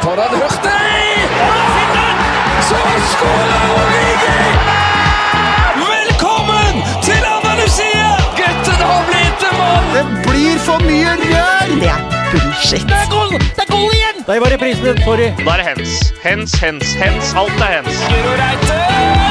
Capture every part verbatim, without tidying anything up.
Har han hørt det? Så skåler Origi! Velkommen til Andalusia! Gutten har blitt en mann! Det blir for mye rør! Det er bullshit. Det er goal! Det er goal igjen! Der var reprisen, sorry. Da er det hens. Hens, hens, hens. Alt er hens. Giro Reite!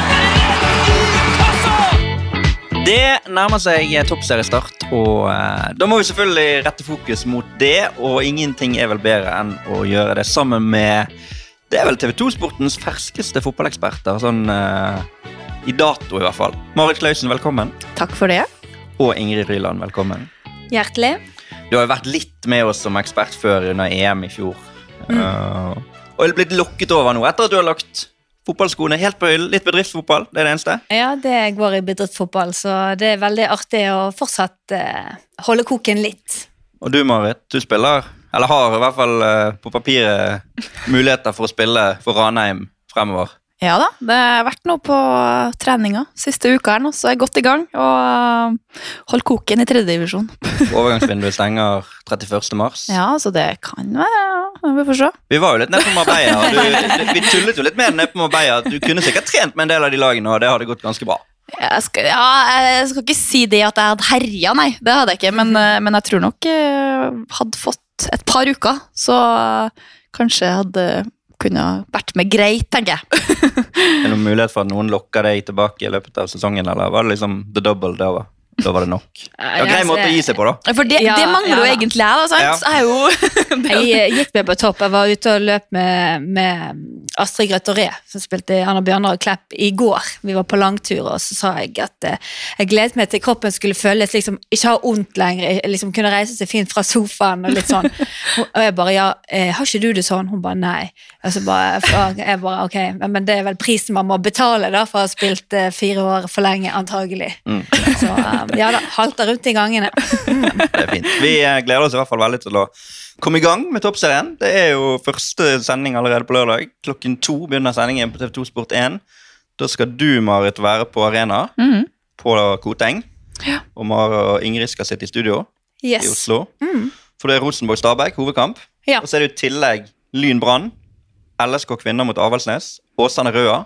Det nærmer seg toppseriestart, og eh, da må vi selvfølgelig rette fokus mot det, og ingenting er vel bedre enn å gjøre det sammen med, det er vel T V to-sportens ferskeste fotballeksperter, sånn eh, i dato i hvert fall. Marit Klausen, velkommen. Takk for det. Og Ingrid Ryland, velkommen. Hjertelig. Du har jo vært litt med oss som ekspert før under E M i fjor, mm. uh, og er blitt lokket over nå, etter at du har lagt fotballskoene helt på hyll, litt bedriftsfotball, det er det eneste? Ja, det går i bedriftsfotball, så det er veldig artig å fortsatt eh, holde koken litt. Og du, Marit, du spiller, eller har i hvert fall eh, på papiret muligheter for å spille for Ranheim fremover. Ja da, det har vært noe på treninga siste uka her nå, så jeg er godt i gang og holdt koken i tredje divisjon. Overgangsvinduet stenger trettiførste mars. Ja, så det kan være, vi får se. Vi var jo litt nede på Marbella, du, vi tullet jo litt med nede på Marbella. Du kunne sikkert trent med en del av de lagene, og det hadde gått ganske bra. Jeg skal, ja, jeg skal ikke si det at jeg hadde herja, nei, det hadde jeg ikke, men, men jeg tror nok jeg hadde fått et par uker, så kanskje jeg hadde kunne vært med greit, tenker jeg. Er det noen mulighet for at noen lokker deg tilbake i løpet av sesongen, eller var det liksom the double da var? Da var det nok. Det var grei måte å gi seg på, da. For det, Ja, det mangler jo ja, da. egentlig jeg, da, sant? Ja. Så er jo... Jeg gikk med på topp, jeg var ute og løp med, med Astrid Grøttoré, som spilte i Anna Bjørnar og Klepp i går. Vi var på langtur, og så sa jeg at eh, jeg gledet meg til kroppen skulle føles, liksom, ikke ha ondt lenger, liksom kunne reise seg fint fra sofaen og litt sånn. Og jeg bare, ja, eh, har ikke du det sånn? Hun bare, nei. Og så bare, jeg bare, ok, men det er vel prisen man må betale da, for å ha spilt eh, fire år for lenge, antagelig. Mm. Så um, ja da, halter rundt i gangene. Mm. Det er fint. Vi eh, gleder oss i hvert fall veldig til å komme i gang med toppserien. Det er jo første sending allerede på lørdag. Klokken to begynner sendingen på T V to Sport én. Da skal du, Marit, være på arena, Mhm. på Koteng. Ja. Og Mara og Ingrid skal sitte i studio Yes. i Oslo. Mm. For det er Rosenborg-Stabæk, hovedkamp. Ja. Og så er det i tillegg Lyn-Brann, L S K Kvinner mot Avaldsnes, Åsane Røa.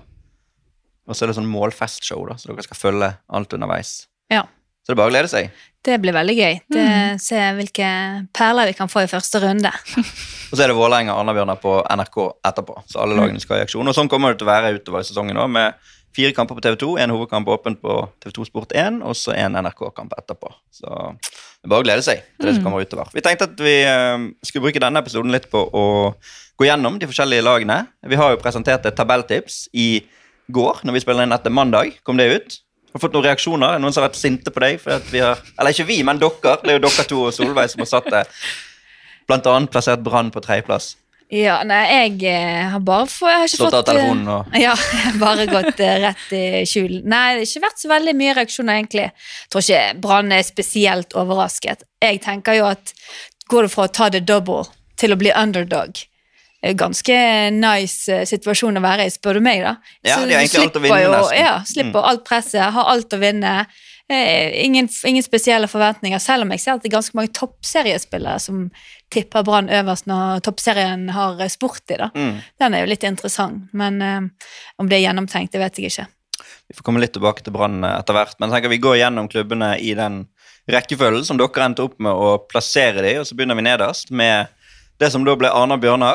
Og så er det sånn målfestshow da, så dere skal følge alt underveis. Ja. Så det er bare å glede seg. Det blir veldig gøy. Det, se hvilke perler vi kan få i første runde. Og så er det Vålerenga og Arna-Bjørnar på N R K etterpå. Så alle lagene skal i aksjon. Og sånn kommer det til å være utover i sesongen nå, med fire kamper på T V to, en hovedkamp åpent på T V to Sport én, og så en N R K-kamp etterpå. Så det er bare å glede seg til det som kommer utover. Vi tenkte at vi eh, skulle bruke denne episoden litt på å gå gjennom de forskjellige lagene. Vi har jo presentert et tabelltips i går, når vi spiller inn etter mandag. Kom det ut? Har du fått noen reaksjoner? Noen som har vært sinte på deg? For at vi har, eller ikke vi, men dere. Det er jo dere to og Solveig som har satt det. Blant annet plassert Brann på tredjeplass. Ja, nei, jeg eh, har bare få, jeg har ikke Slått av fått, eh, telefonen og... Ja, jeg har bare gått eh, rett i skjul. Nei, det har ikke vært så veldig mye reaksjoner egentlig. Jeg tror ikke Brann er spesielt overrasket. Jeg tenker jo at går det fra å ta det double til å bli underdog, er ganske nice eh, situasjon å være i, spør du meg da. Ja, Så de har egentlig du alt å vinne slipper jo, nesten. Ja, slipper alt presset, har alt å vinne. Eh, ingen, ingen spesielle forventninger, selv om jeg ser at det er ganske mange toppseriespillere som tipper Brann øverst når toppserien har eh, sport i da. Mm. Den er jo litt interessant, men eh, om det er gjennomtenkt, det vet jeg ikke. Vi får komme litt tilbake til Brann etter hvert, men jeg tenker vi går gjennom klubbene i den rekkefølgen som dere endte opp med å plassere de, og så begynner vi nederst med det som da ble Arna Bjørnar,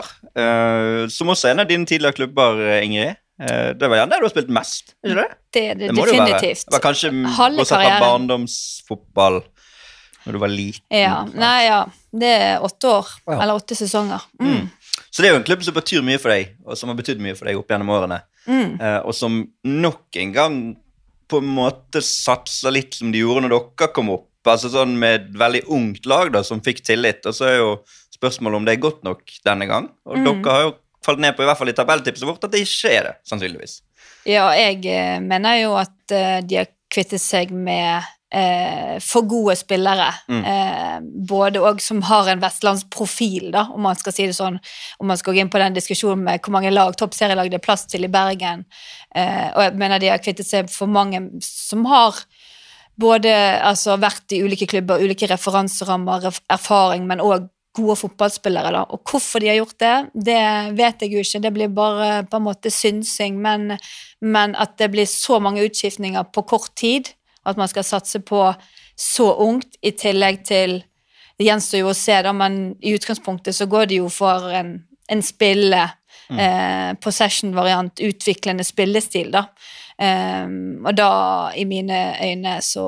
eh, som også er en av dine tidligere klubber, Ingrid. Eh, det var gjerne det du har spilt mest, ikke det? Det er det, Det må det jo være. definitivt. Det var kanskje Halve bortsett fra karrieren. barndomsfotball når du var liten. Ja, nei, ja. Det er åtte år, Ja. eller åtte sesonger. Mm. Mm. Så det er jo en klubb som betyr mye for deg, og som har betydd mye for deg opp gjennom årene. Mm. Eh, og som nok en gang på en måte satser litt som de gjorde når dere kom opp. Altså sånn med et veldig ungt lag da, som fikk tillit. Og så er jo spørsmålet om det er godt nok denne gang. Og Mm. dere har jo falt ned på i hvert fall i tabelltipset vårt at det ikke er det, sannsynligvis. Ja, jeg eh, mener jo at eh, de har kvittet seg med eh, for gode spillere. Mm. Eh, både og som har en vestlandsprofil, da, om man skal si det sånn. Om man skal gå inn på den diskusjonen med hvor mange lag, toppserielag det er plass til i Bergen. Eh, og jeg mener de har kvittet seg for mange som har både altså, vært i ulike klubber, ulike referanserammer, erfaring, men også gode fotballspillere da, og hvorfor de har gjort det, det vet jeg jo ikke, det blir bare på en måte synsing, men, men at det blir så mange utskiftninger på kort tid, at man skal satse på så ungt, i tillegg til, det gjenstår jo å se da, men i utgangspunktet så går det jo for en, en spille, mm. eh, possession-variant, utviklende spillestil da, Um, og da i mine øyne så,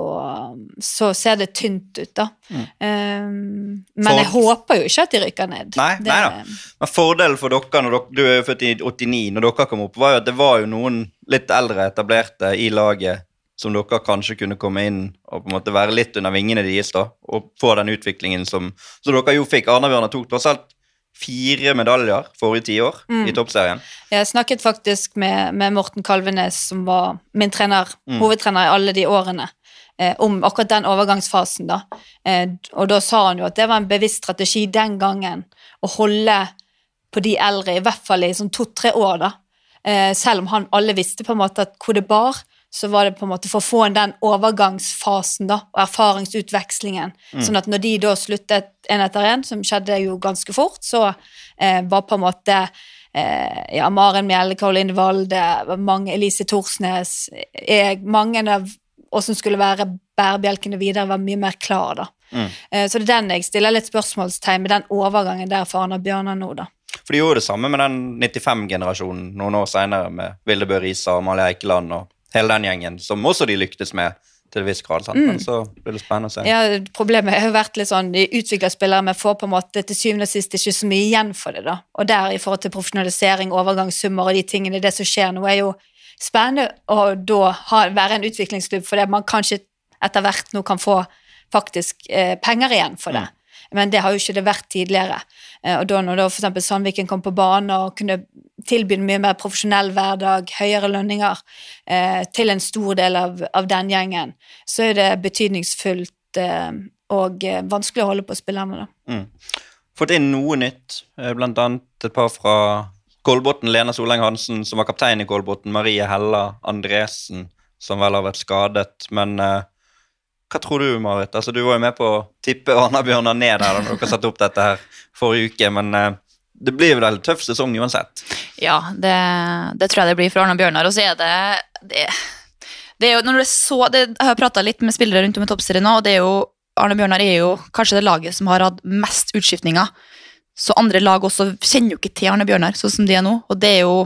så ser det tynt ut da mm. um, men For... jeg håper jo ikke at de rykker ned. Nei, det... nei da, men fordelen for dere når dere, du er jo født i åttini, når dere kom opp, var jo at det var jo noen litt eldre etablerte i laget som dere kanskje kunne komme inn og på en måte være litt under vingene deres da, og få den utviklingen som, som dere jo fikk. Arna-Bjørnar tok tross alt fire medaljer forrige ti år mm. i toppserien. Jeg snakket faktisk med, med Morten Kalvenes, som var min trener, mm. hovedtrener i alle de årene, eh, om akkurat den overgangsfasen da. Eh, og da sa han jo at det var en bevisst strategi den gangen, å holde på de eldre, i hvert fall i sånn to-tre år da. Eh, selv om han alle visste på en måte at hvor det bar, så var det på en måte for å få en den overgangsfasen da, og erfaringsutvekslingen, mm. sånn at når de da sluttet en etter en, som skjedde jo ganske fort, så eh, var på en måte eh, ja, Maren Mjelle, Karoline Valde, mange, Elise Torsnes, jeg, mange av oss som skulle være bærebjelkene videre, var mye mer klar da. Mm. Eh, så det er den jeg stiller litt spørsmålstegn med den overgangen der for Arna-Bjørnar nå da. For de gjorde det samme med den nittifem-generasjonen noen år senere, med Vilde Bø Risa og Amalie Eikeland og hele den gjengen, som også de lyktes med til en viss grad, sant? Mm. Men så blir det spennende å se. Ja, problemet har jo vært litt sånn, de utvikler spillere, men får på en måte til syvende og sist ikke så mye igjen for det da, og der i forhold til profesjonalisering, overgangssummer og de tingene, det som skjer nå er jo spennende å da ha, være en utviklingsklubb, for det man kanskje etter hvert nå kan få faktisk eh, penger igjen for det. Mm. Men det har jo ikke det vært tidligere. Og da når da for eksempel Sandviken kom på banen og kunne tilby mye mer profesjonell hverdag, høyere lønninger eh, til en stor del av, av den gjengen, så er det betydningsfullt eh, og eh, vanskelig å holde på spillerne da. Mm. Fått inn noe nytt, blant annet et par fra Kolbotn, Lena Soleng Hansen, som var kaptein i Kolbotn, Marie Hella Andresen, som vel har vært skadet, men... Eh, Hva tror du, Marit? Altså, du var jo med på å tippe Arna-Bjørnar ned her, når dere satt opp dette her forrige uke, men uh, det blir jo en tøff sesong uansett. Ja, det, det tror jeg det blir for Arna-Bjørnar, og så er det, det, det er jo, når det er så, det, jeg har pratet litt med spillere rundt om i toppserien nå, og det er jo, Arna-Bjørnar er jo kanskje det laget som har hatt mest utskiftninger, så andre lag også kjenner jo ikke til Arna-Bjørnar, sånn som de er nå, og det er jo,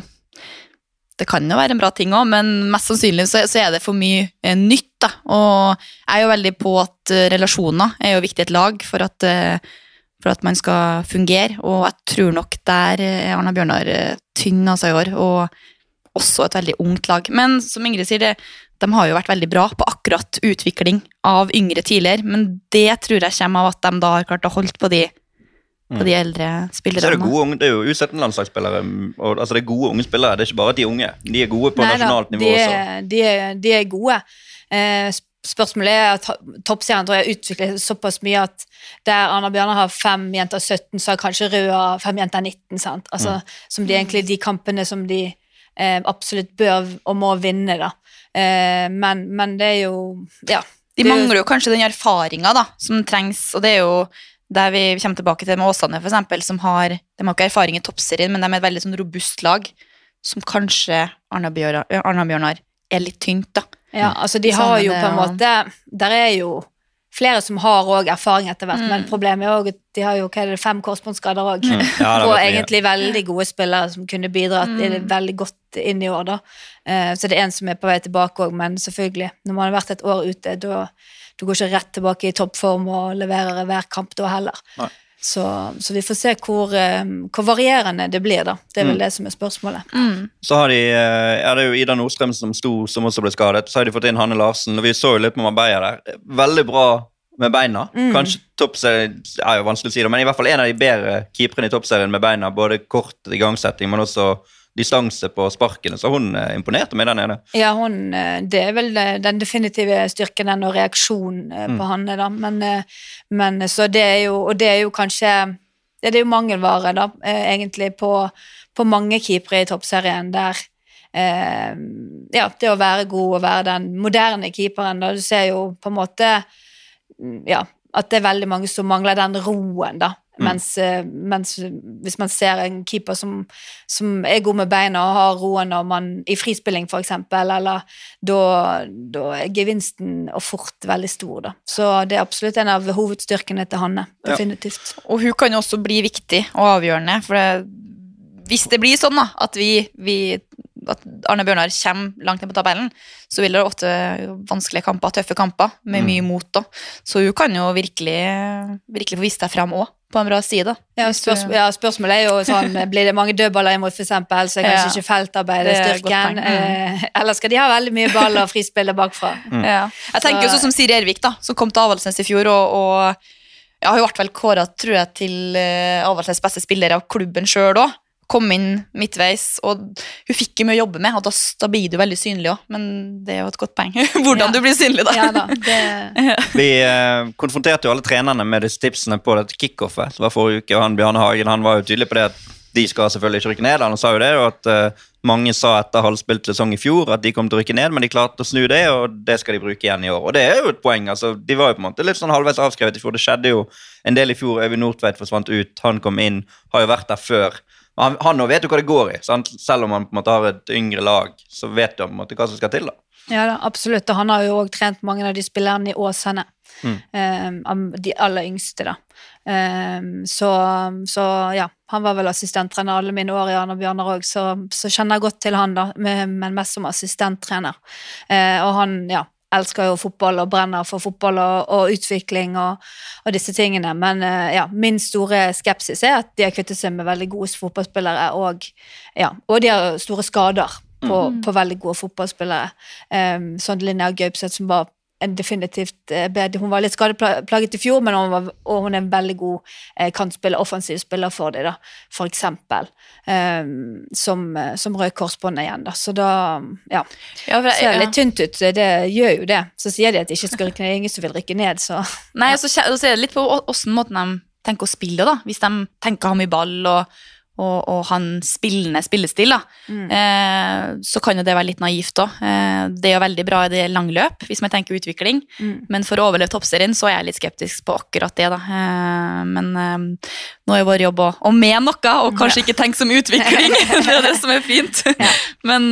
det kan jo være en bra ting også, men mest sannsynlig så, så er det for mye eh, nytt da, og jeg er jo veldig på at uh, relasjoner er jo viktig i et lag for at, uh, for at man skal fungere, og jeg tror nok der er Arna-Bjørnar uh, tynn altså i år, og også et veldig ungt lag. Men som Ingrid sier, det, de har jo vært veldig bra på akkurat utvikling av yngre tidligere, men det tror jeg kommer av at de da har klart å holde på de på de eldre spillerne. Så er det gode unge, det er jo U sytten-landslagsspillere, og altså det er gode unge spillere, det er ikke bare de unge, de er gode på Neida, nasjonalt nivå de også. Er, de, er, de er gode. Eh, spørsmålet er at toppserien tror jeg utvikler såpass mye at der Arna-Bjørnar har fem jenter sytten, så har kanskje Røa fem jenter nitten, sant? Altså, mm. som de egentlig de kampene som de eh, absolutt bør og må vinne da. Eh, men, men det er jo, ja. De mangler jo kanskje den erfaringen da, som trengs, og det er jo der vi kommer tilbake til med Åsane for eksempel, som har, de har ikke erfaring i toppserien, men de er et veldig sånn robust lag, som kanskje Arna-Bjørnar er litt tynt da. Ja, altså de har jo på en måte, der er jo flere som har også erfaring etter hvert, mm. men problemet er også at de har jo hva er det, fem korsbåndsskader også, mm. ja, og egentlig veldig gode spillere som kunne bidra mm. det veldig godt inn i år da. Uh, så det er en som er på vei tilbake også, men selvfølgelig, når man har vært et år ute, da du går ikke rett tilbake i toppform og leverer hver kamp da heller. Så, så vi får se hvor, hvor varierende det blir da. Det er vel mm. det som er spørsmålet. Mm. Så har de, ja det er jo Ida Nordstrøm som sto, som også ble skadet, så har de fått inn Hanne Larsen, og vi så jo litt på Marbella der. Veldig bra med beina. Mm. Kanskje toppserien, er jo vanskelig å si det, men i hvert fall en av de bedre keeperne i toppserien med beina, både kort igangsetting, men også distanse på sparkene, så hun imponerte meg der nede. Ja, hun, det er vel den definitive styrken den og reaksjon på mm. Hanne da, men, men så det er jo, og det er jo kanskje, det er jo mangelvare da, egentlig på, på mange keepere i toppserien der, eh, ja, det å være god og være den moderne keeperen da, du ser jo på en måte, ja, at det er veldig mange som mangler den roen da, Mm. Mens, mens hvis man ser en keeper som, som er god med beina og har roen når man i frispilling for eksempel, eller da, da er gevinsten og fort veldig stor da. Så det er absolutt en av hovedstyrkene til Hanne, definitivt. Ja. Og hun kan jo også bli viktig og avgjørende, for det, hvis det blir sånn da, at vi, vi at Arne Bjørnar kommer langt ned på tabellen, så vil det ofte vanskelige kamper, tøffe kamper, med mye mot da. Så hun kan jo virkelig, virkelig få vise deg frem også, på en bra side. Ja, spørsmål, ja, spørsmålet er jo sånn, blir det mange dødballer imot for eksempel, så er kanskje ja, ikke feltarbeid styrken, eh, eller skal de ha veldig mye ball og frispiller bakfra? Mm. Ja. Jeg tenker jo sånn som Siri Ervik da, som kom til Avaldsnes i fjor, og, og ja, hun ble vel kåret, tror jeg, til uh, Avaldsnes beste spiller av klubben selv også, kom inn midtveis, og hun fikk jo mye å jobbe med, og da, da blir du veldig synlig også, men det er jo et godt poeng. Hvordan ja. Du blir synlig da. Ja, da det... Vi eh, konfronterte jo alle trenerne med disse tipsene på dette kickoffet. Det var forrige uke, og han, Bjarne Hagen, han var jo tydelig på det at de skal selvfølgelig ikke rykke ned. Han sa jo det, og at eh, mange sa etter halvspilt sesong i fjor at de kom til å rykke ned, men de klarte å snu det, og det skal de bruke igjen i år. Og det er jo et poeng, altså, de var jo på en måte litt sånn halvveis avskrevet i fjor. Det skjedde jo en del i fjor, Øyvind Nordtveit forsvant ut, han kom inn, har jo vært der før. Han, han nå vet jo hva det går i, sant? Selv om han på en måte har et yngre lag, så vet du på en måte hva som skal til da. Ja da, absolutt, og han har jo også trent mange av de spillerne i Åsane, mm. um, de aller yngste da. Um, så, så ja, han var vel assistenttrener alle mine år i Arne Bjørnar også, så, så kjenner jeg godt til han da, men mest som assistenttrener. Uh, og han, ja, elsker jo fotball og brenner for fotball og, og utvikling og, og disse tingene, men uh, ja, min store skepsis er at de har kvittet seg med veldig gode fotballspillere, og, ja, og de har store skader på, mm. på veldig gode fotballspillere. Um, sånn Linnea Gaupseth som var en definitivt uh, bedre, hun var litt skadeplaget i fjor, men hun var, og hun er en veldig god uh, kantspiller, offensiv spiller for det da, for eksempel, um, som, uh, som rød korsbånd igjen da, så da, ja, ja for det, ser litt tynt ut, det gjør jo det, så sier de at de ikke skal rykke ned, ingen som vil rykke ned, så... Nei, og så, så er det litt på hvordan måten de tenker å spille da, hvis de tenker å ha mye ball og Og, og han spillende spillestil da, mm. eh, så kan jo det være litt naivt da. Eh, det er jo veldig bra i det langløp, hvis man tenker utvikling, mm. men for å overleve toppserien så er jeg litt skeptisk på akkurat det da. Eh, men eh, nå er vår jobb å, å med noe, og kanskje ikke tenke som utvikling, det er det som er fint. Ja. Men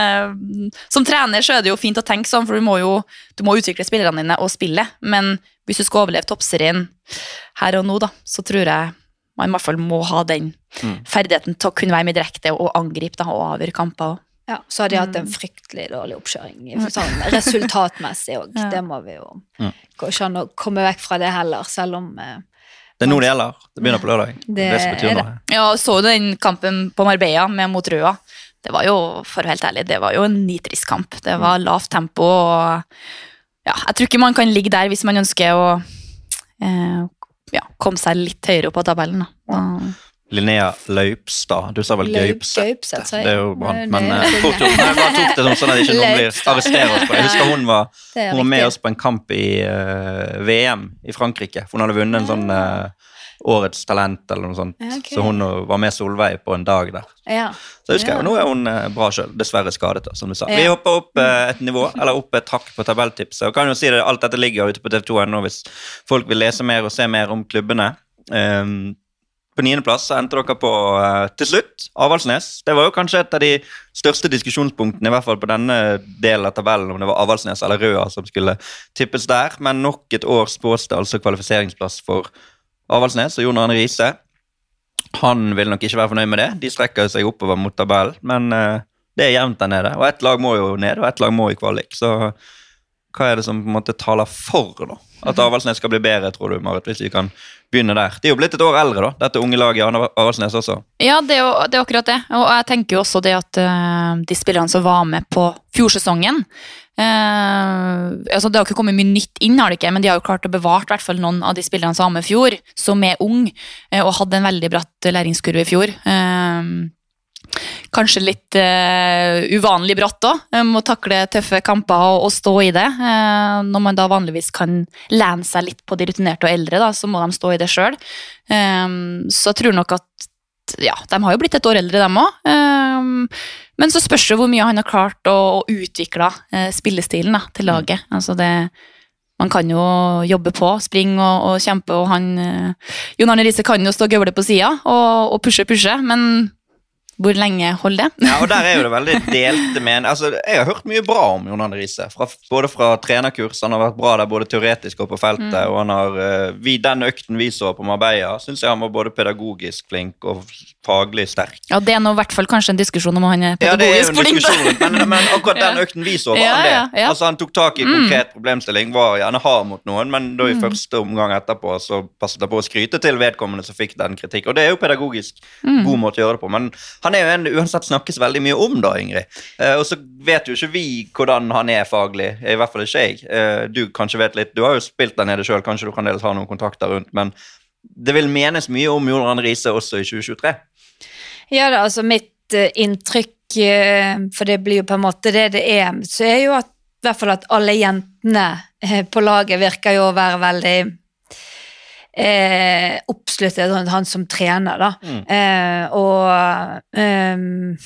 eh, som trener så er det jo fint å tenke sånn, for du må jo du må utvikle spillerne dine og spille, men hvis du skal overleve toppserien her og nå da, så tror jeg man i hvert fall må ha den mm. ferdigheten til å kunne være med direkte og angripe da, og avgjøre kamper. Ja, så har de hatt en fryktelig dårlig oppkjøring, sånn, resultatmessig også. Ja. Det må vi jo mm. gå ikke an å komme vekk fra det heller, selv om... Eh, det er nå det gjelder, det begynner på lørdag. Det, det betyr noe. Ja, så du den kampen på Marbella med mot Røa? Det var jo, for å være helt ærlig, det var jo en nitrisk kamp. Det var lavt tempo, og ja, jeg tror ikke man kan ligge der hvis man ønsker å... Eh, ja, kom seg litt høyere på tabellen da. Ja. Linnea Laupstad, du sa vel Gaupseth, det er jo bra, men uh, fort gjort, jeg bare tok det sånn at ikke noen blir arresteret oss på det. Jeg husker hun var, hun var med oss på en kamp i uh, V M i Frankrike, for hun hadde vunnet en sånn uh, årets talent eller noe sånt, ja, okay. Så hun var med Solveig på en dag der. Ja. Så jeg husker jeg, og nå er hun uh, bra selv, dessverre skadet da, som du sa. Ja. Vi hopper opp uh, et nivå, eller opp et hakk på tabelltipset, og kan jo si det, alt dette ligger ute på T V to ennå hvis folk vil lese mer og se mer om klubbene. Um, På niende plass så endte dere på uh, til slutt, Avaldsnes. Det var jo kanskje et av de største diskusjonspunktene, i hvert fall på denne delen av tabellen, om det var Avaldsnes eller Røa som skulle tippes der, men nok et år spås det altså kvalifiseringsplass for Avaldsnes, og Jon Arne Riise, han vil nok ikke være fornøyd med det. De strekker seg oppover mot tabellen, men uh, det er jevnt der nede, og ett lag må jo ned, og ett lag må i kvalik, så hva er det som på en måte taler for da? At Avaldsnes skal bli bedre, tror du, Marit, hvis vi kan begynne der. De er jo blitt et år eldre da, dette unge laget i Avaldsnes også. Ja, det er, jo, det er akkurat det, og jeg tenker jo også det at uh, de spillerne som var med på fjorsesongen, uh, altså det har ikke kommet mye nytt inn, har det ikke, men de har jo klart å bevart i hvert fall noen av de spillerne som var med i fjor, som er ung, uh, og hadde en veldig bratt læringskurve i fjor. Uh, Kanskje litt uh, uvanlig bratt da, um, å takle tøffe kamper og, og stå i det. Uh, når man da vanligvis kan lene seg litt på de rutinerte og eldre, da, så må de stå i det selv. Um, så jeg tror nok at, ja, de har jo blitt et år eldre dem også. Um, men så spørs det hvor mye han har klart å, å utvikle uh, spillestilen da, til laget. Altså det, man kan jo jobbe på, springe og, og kjempe, og han, Jon Arne Riise kan jo stå gøvle på siden og, og pushe, pushe, men hvor lenge holder det? Ja, og der er jo det veldig delte men. Altså, jeg har hørt mye bra om Jon Arne Riise, fra, både fra trenerkurs, han har vært bra der både teoretisk og på feltet, mm. og han har, vi, den økten vi så på Marbella, synes jeg han var både pedagogisk flink og faglig sterk. Ja, det er nå i hvert fall kanskje en diskusjon om han er pedagogisk flink. Ja, det er jo en diskusjon, men, men akkurat den økten vi så var ja, han det. Ja, ja. Altså, han tok tak i konkret problemstilling, var gjerne hard mot noen, men da i mm. første omgang etterpå, så passet det på å skryte til vedkommende som fikk den kritikk, og det er jo pedagogisk mm. god måte å gjøre det på, men han er jo en uansett snakkes veldig mye om da, Ingrid. Eh, og så vet jo ikke vi hvordan han er faglig, i hvert fall ikke jeg. Eh, du kanskje vet litt, du har jo spilt der nede selv, kanskje du kan dels ha noen kontakter rundt, men det vil menes mye om Jon Arne Riise også i tjue tjuetre. Ja, da, altså mitt uh, inntrykk, uh, for det blir jo på en måte det det er, så er jo at, i hvert fall at alle jentene uh, på laget virker jo å være veldig Eh, oppsluttet rundt han som trener da mm. eh, og eh,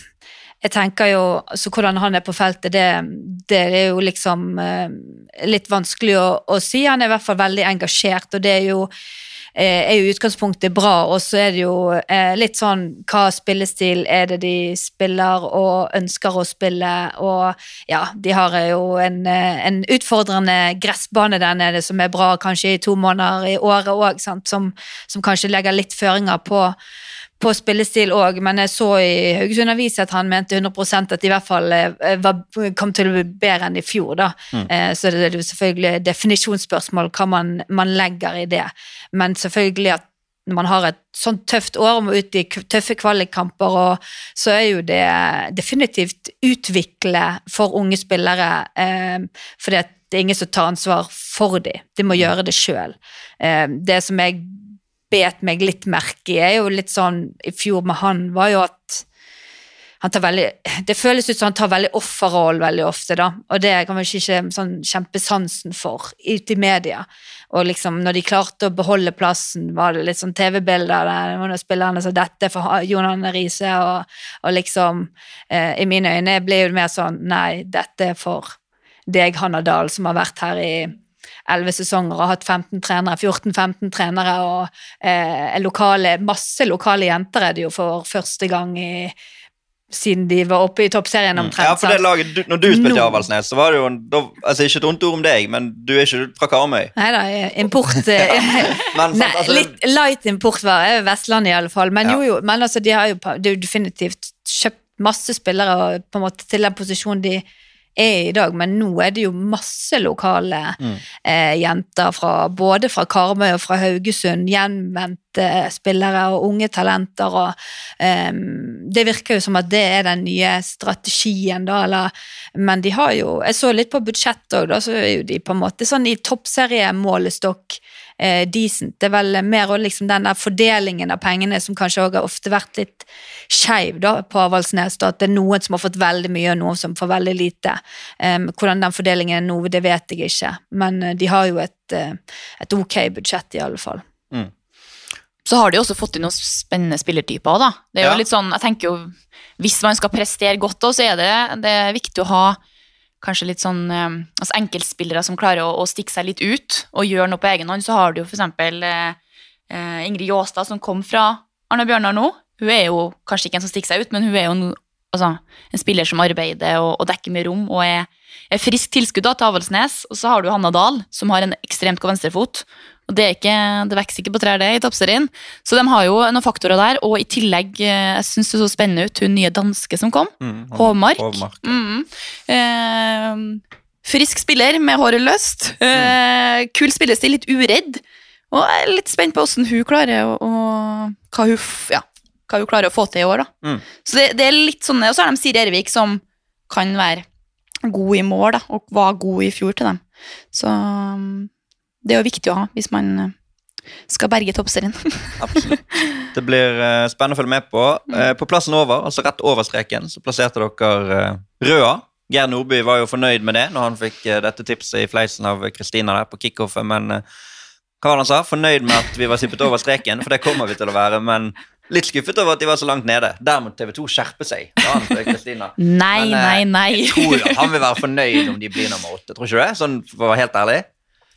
jeg tenker jo altså, hvordan han er på feltet det, det er jo liksom eh, litt vanskelig å, å si, han er i hvert fall veldig engasjert og det er jo er jo utgangspunktet bra, og så er det jo eh, litt sånn, hva spillestil er det de spiller og ønsker å spille, og ja, de har jo en, en utfordrende gressbane der nede som er bra kanskje i to måneder i året også, sant? Som, som kanskje legger litt føringer på på spillestil også, men jeg så i Haugesund Avis at han mente hundre prosent at i hvert fall var, kom til å bli bedre enn i fjor da, mm. eh, så det er jo selvfølgelig definisjonsspørsmål hva man, man legger i det, men selvfølgelig at når man har et sånt tøft år og må ut i tøffe kvalikkamper, og så er jo det definitivt utvikle for unge spillere, eh, fordi at det er ingen som tar ansvar for dem, de må gjøre det selv. Eh, det som jeg bet meg litt merke i, er jo litt sånn i fjor med han, var jo at han tar veldig, det føles ut som han tar veldig offerroll veldig ofte da, og det kan man ikke sånn kjempesansen for ute i media, og liksom når de klarte å beholde plassen, var det litt sånn T V-bilder der noen av spillerne sa dette for Jon Arne Riise, og, og liksom eh, i mine øyne ble jo det mer sånn, nei, dette er for deg Hanna Dahl som har vært her i elleve sesonger og hatt femten trenere, fjorten femten trenere og eh, lokale, masse lokale jenter er det jo for første gang i, siden de var oppe i toppserien omtrent. Ja, for det laget, du, når du spilte i Avaldsnes, så var det jo, da, altså ikke et ondt ord om deg, men du er ikke fra Karmøy. Neida, import, men, nei, altså, litt light import var jeg Vestland i alle fall, men ja. jo jo, men altså de har jo de definitivt kjøpt masse spillere på en måte til den posisjonen de er i dag, men nå er det jo masse lokale mm. eh, jenter fra, både fra Karmøy og fra Haugesund, gjenvendte spillere og unge talenter, og eh, det virker jo som at det er den nye strategien da, eller, men de har jo, jeg så litt på budsjettet også, da, så er jo de på en måte sånn i toppseriemålestokk eh, decent, det er vel mer og liksom den der fordelingen av pengene som kanskje også har ofte vært litt skeiv da på Avaldsnes, da, at det er noen som har fått veldig mye og noen som får veldig lite. Um, hvordan den fordelingen er nå, det vet jeg ikke, men uh, de har jo et, uh, et ok budsjett i alle fall. Mm. Så har de også fått inn noen spennende spillertyper da. Det er jo ja. litt sånn, jeg tenker jo, hvis man skal prestere godt da, så er det, det er viktig å ha kanskje litt sånn, um, altså enkeltspillere som klarer å, å stikke seg litt ut og gjøre noe på egen hånd. Så har du jo for eksempel uh, uh, Ingrid Jåstad som kom fra Arne Bjørnar nå. Hun er jo kanskje ikke en som stikker seg ut, men hun er jo no, altså, en spiller som arbeider og, og dekker mye rom, og er, er frisk tilskudd da, til Avaldsnes. Og så har du Hanna Dahl, som har en ekstremt god venstrefot, og det, er ikke, det vekser ikke på trær det i toppserien. Så de har jo noen faktorer der, og i tillegg, jeg synes det så spennende ut, hun nye danske som kom, mm, Håvmark. Håvmark ja. mm, eh, frisk spiller med håret løst, mm. eh, kul spillestil, litt uredd, og jeg er litt spent på hvordan hun klarer, og, og hva hun, ja, hva hun klarer å få til i år da. Mm. Så det, det er litt sånn, og så er de Siri Ervik som kan være god i mål da, og var god i fjor til dem. Så det er jo viktig å ha hvis man skal berge toppserien. Absolutt. Det blir uh, spennende å følge med på. Uh, på plassen over, altså rett over streken, så plasserte dere uh, Røa. Gerd Nordby var jo fornøyd med det når han fikk uh, dette tipset i fleisen av Kristina der på kickoffet, men uh, hva var det han sa? Fornøyd med at vi var sippet over streken, for det kommer vi til å være, men litt skuffet over at de var så langt nede. Der må T V to skjerpe seg. Kristina. Nei, Men, nei, nei. Jeg tror at han vil være fornøyd om de blir nummer åtte. Tror ikke du det? Sånn, for å være helt ærlig.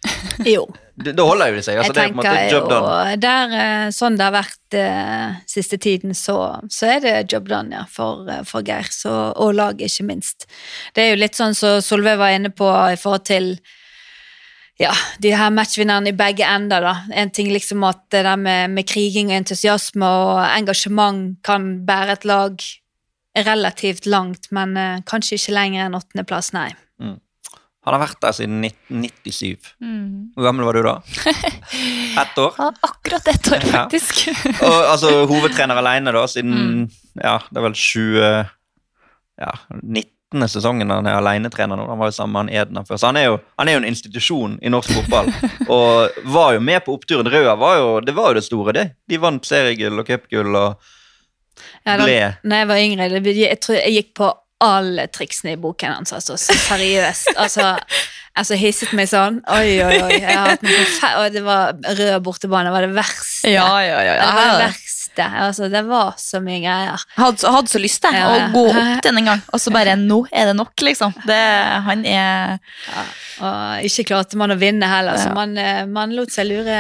Jo. Da holder jo det seg. Altså, Jeg det er på en måte tenker job done. jo, der, eh, sånn det har vært eh, siste tiden, så, så er det job done, ja, for, eh, for Geir, så, og laget ikke minst. Det er jo litt sånn som så Solveig var inne på i forhold til ja, de her matchvinnerne i begge ender da. En ting liksom at det der med, med kriging og entusiasme og engasjement kan bære et lag relativt langt, men eh, kanskje ikke lenger enn åttende plass, nei. Mm. Han har vært der siden nitten nittisju. Mm. Hvor gammel var du da? Ett år? Ja, akkurat ett år, faktisk. Ja. Og altså, hovedtrener alene da, siden, mm. ja, det er vel tjue, ja, nittende sesongen han er alene-trener nå. Han var jo sammen med han Edna før. Så han er, jo, han er jo en institusjon i norsk fotball. Og var jo med på oppturen. Røa var jo, det var jo det store, det. De vant seriegull og cupgull og Ja, da, ble. når jeg var yngre, det, jeg tror jeg gikk på alle triksene i boken hans, altså, så seriøst. Altså, altså hisset meg sånn, oi, oi, oi, jeg har hatt noe forferdelig, og det var rød bortebane, det var det verste. Ja, ja, ja. Det var det Jeg verste, altså, det var så mye greier. hadde, hadde så lyst til Ja, å ja. gå opp den en gang, og så bare, nå er det nok, liksom. Det, han er... Ja, og ikke klarte man å vinne heller, så Ja. man, eh, man lot seg lure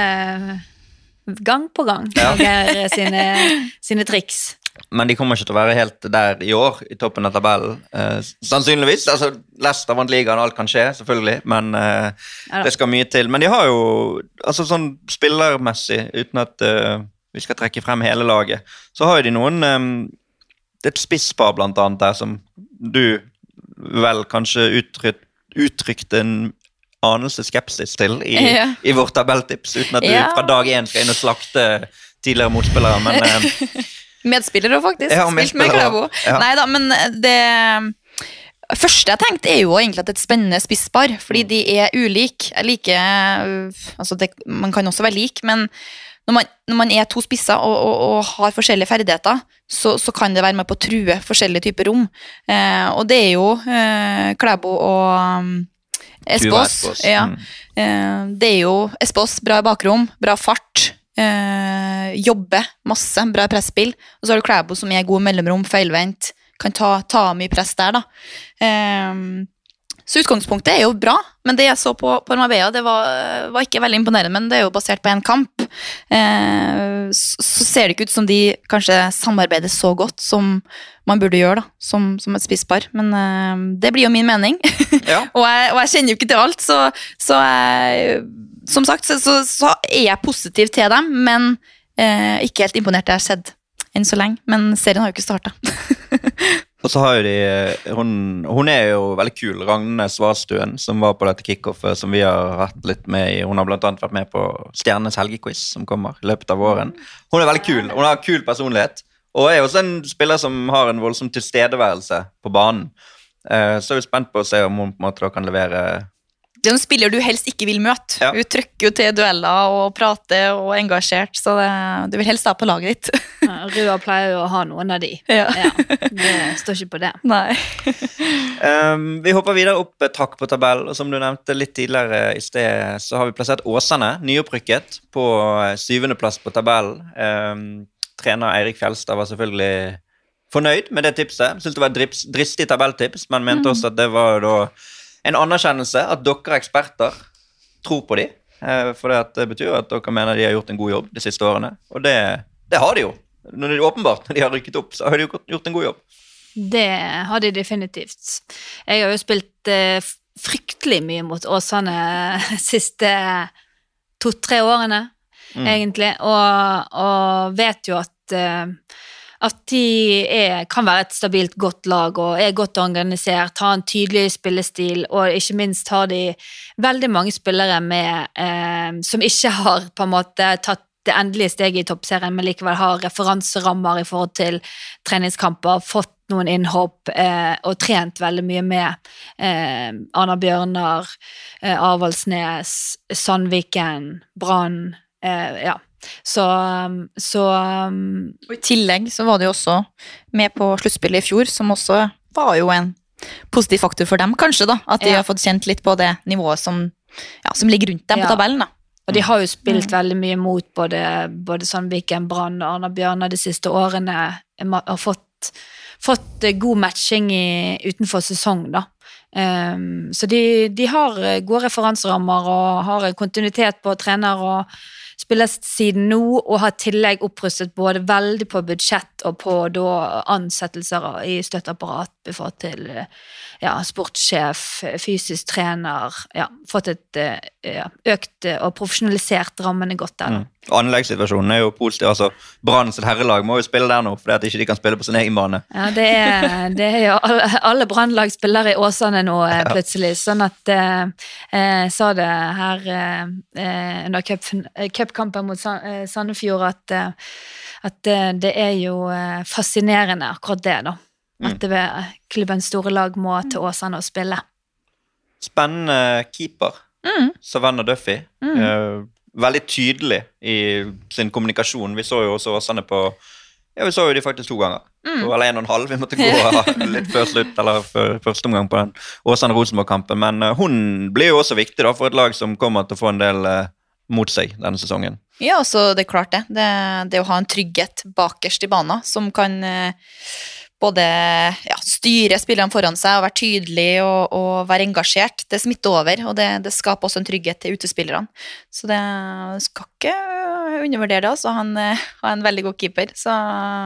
gang på gang Ja. av Geir sine, sine triks. Men de kommer ikke til å være helt der i år, i toppen av tabellen. Eh, sannsynligvis. Altså, Leicester vant ligaen, alt kan skje, selvfølgelig, men eh, Ja da. det skal mye til. Men de har jo, altså sånn spillermessig, uten at eh, vi skal trekke frem hele laget, så har jo de noen, eh, det er et spisspar blant annet der, som du vel kanskje uttrykt, uttrykte en anelse skepsis til i, Ja. i vårt tabelltips, uten at du Ja. fra dag én skal inn og slakte tidligere motspillere, men... Eh, Medspillere faktisk, Ja, spilt med medspillere, Klæbo. ja. Neida, men det første jeg tenkte er jo egentlig at det er et spennende spisspar, fordi de er ulike. Jeg liker, altså det, man kan også være lik, men når man, når man er to spisser og, og, og har forskjellige ferdigheter, så, så kan det være med på å true forskjellige typer rom. Eh, og det er jo eh, Klæbo og um, Tuva Espås. Espås, Ja. mm. Eh, det er jo Espås, bra i bakrom, bra fart, eh, jobbe masse, bra i presspill, og så har du Klæbo som er god i mellomrom, feilvendt, kan ta, ta mye press der da. Eh, så utgangspunktet er jo bra, men det jeg så på, på Marbella, det var, var ikke veldig imponerende, men det er jo basert på en kamp. Eh, så, så ser det ikke ut som de kanskje samarbeider så godt som man burde gjøre da, som, som et spisspar, men eh, det blir jo min mening. ja. og, jeg, og jeg kjenner jo ikke til alt, så, så jeg, som sagt, så, så, så er jeg positiv til dem, men eh, ikke helt imponert det jeg har sett enn så lenge, men serien har jo ikke startet. Og så har jo de, hun, hun er jo veldig kul, Ragne Svarstuen, som var på dette kickoffet som vi har hatt litt med i. Hun har blant annet vært med på Stjernes helgequiz som kommer i løpet av våren. Hun er veldig kul, hun har kul personlighet, og er også en spiller som har en voldsom tilstedeværelse på banen. Eh, Så er vi spent på å se om hun på en måte da kan levere. Det er en spiller du helst ikke vil møte. Ja. Hun trykker jo til dueller og prater og er engasjert, så det, du vil helst ha på laget ditt. Ja, Røa pleier jo å ha noen av de. Ja. Ja, det står ikke på det. Nei. Um, vi hopper videre opp et hakk på tabell, og som du nevnte litt tidligere i sted, så har vi plassert Åsane, nyopprykket, på syvende plass på tabellen. Um, trener Eirik Fjelstad var selvfølgelig fornøyd med det tipset. Synes det var et drips- dristig tabelltips, men mente også at det var da en anerkjennelse at dere eksperter tror på de, eh, for det, at det betyr at dere mener de har gjort en god jobb de siste årene, og det, det har de jo. Når det er åpenbart, når de har rykket opp, så har de jo gjort en god jobb. Det har de definitivt. Jeg har jo spilt eh, fryktelig mye mot Åsane siste to-tre årene, Mm. egentlig, og, og vet jo at, eh, at de er, kan være et stabilt godt lag, og er godt organisert, har en tydelig spillestil, og ikke minst har de veldig mange spillere med, eh, som ikke har på en måte tatt det endelige steget i toppserien, men likevel har referanserammer i forhold til treningskamper, fått noen innhopp eh, og trent veldig mye med eh, Anna Bjørnar, eh, Avaldsnes, Sandviken, Brann, eh, ja. Så, så um, Og i tillegg så var det jo også med på sluttspillet i fjor, som også var jo en positiv faktor for dem, kanskje da, at de Ja. har fått kjent litt på det nivået som, ja, som ligger rundt dem Ja. på tabellen da. Og de har jo spilt veldig mye mot både, både Sandviken, Brann og Arna Bjørnar de siste årene, og fått, fått god matching i, utenfor sesong da. Um, så de, de har gode referanserammer og har kontinuitet på trener og spillersiden nå, og har tillegg opprustet både veldig på budsjett og på da ansettelser i støtteapparat, befått til ja, sportssjef, fysisk trener, ja, fått et ja, økt og profesjonalisert rammene godt der. Mm. Anleggssituasjonen er jo positiv, altså Brann sitt herrelag må jo spille der nå, fordi at ikke de kan spille på sin egen bane. Ja, det er, det er jo alle, alle Brannlag spiller i Åsane nå ja. Plutselig, sånn at eh, jeg sa det her eh, under cup, cupkampen mot Sandefjord at, at det er jo fascinerende akkurat det da, at det ved klubbens store lag må til Åsane å spille. Spennende keeper, mm. Savannah Duffy, mm. uh, veldig tydelig i sin kommunikasjon. Vi så jo også Åsane på, ja vi så jo de faktisk to ganger, mm. eller en og en halv, vi måtte gå litt før slutt, eller før, første omgang på den Åsane-Rosenborg-kampen, men uh, hun blir jo også viktig da for et lag som kommer til å få en del uh, mot seg denne sesongen. Ja, så det er klart det. Det, det å ha en trygghet bakerst i banen, som kan uh, både ja, styre spillerne foran seg og være tydelig og, og være engasjert, det smitter over, og det, det skaper også en trygghet til utespillerne. Så det skal ikke undervurdere det, altså. Han har en veldig god keeper. Så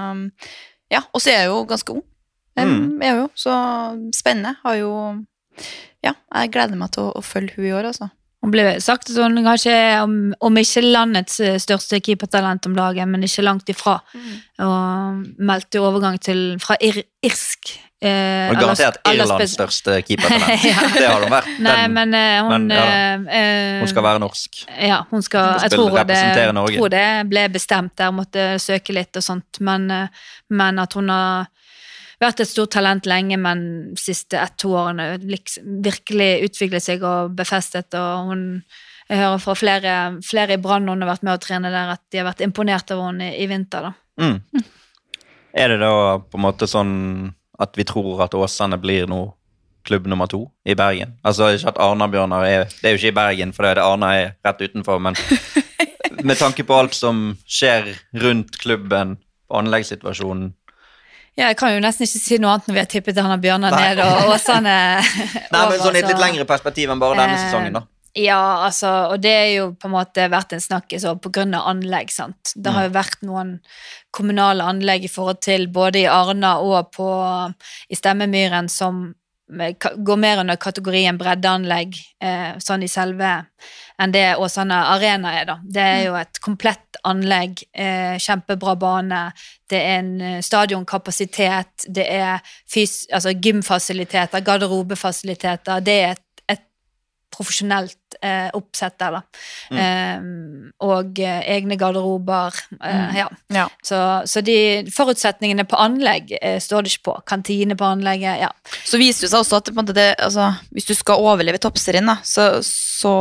ja, og så er jeg jo ganske ung. Mm. Jeg er jo så spennende. Har jo, ja, jeg gleder meg til å, å følge hun i år, altså. Hun ble sagt sånn, kanskje om, om ikke landets største keepertalent om dagen, men ikke langt ifra. Mm. Og meldte overgang til, fra ir, irsk. Eh, og garantert Irlands største keepertalent. Ja. Det har hun vært. Den, Nei, men, uh, hun, men ja, uh, hun skal være norsk. Ja, hun skal, hun jeg tror det, Norge. tror det ble bestemt der, måtte søke litt og sånt, men, uh, men at hun har vært et stort talent lenge, men siste ett-to årene liksom, virkelig utviklet seg og befestet, og hun, jeg hører fra flere, flere i Brann hun har vært med å trene der, at de har vært imponert av henne i, i vinter. Da. Mm. Mm. Er det da på en måte sånn at vi tror at Åsane blir nå klubb nummer to i Bergen? Altså ikke at Arna-Bjørnar er, det er jo ikke i Bergen, for det er det Arna er rett utenfor, men med tanke på alt som skjer rundt klubben, på anleggssituasjonen. Ja, jeg kan jo nesten ikke si noe annet når vi har tippet Arna Bjørnar ned og Åsane Nei, men sånn i et litt lengre perspektiv enn bare denne eh, sesongen da. Ja, altså, og det er jo på en måte vært en snakke så på grunn av anlegg, sant? Det har jo vært noen kommunale anlegg i forhold til både i Arna og på, i Stemmemyren som går mer under kategorien breddeanlegg, eh, sånn i selve, enn det Åsane Arena er da. Det er jo et komplett anlegg, eh, kjempebra bane, det er en stadionkapasitet, det er fys altså gymfasiliteter, garderobefasiliteter, det er et, et profesjonelt eh, oppsett der da. Mm. Eh, og eh, egne garderober, eh, mm. ja. ja. Så, så de forutsetningene på anlegg eh, står det ikke på. Kantine på anlegget, ja. Så viser det seg også at det, på en måte, det, altså, hvis du skal overleve toppserien da, så, så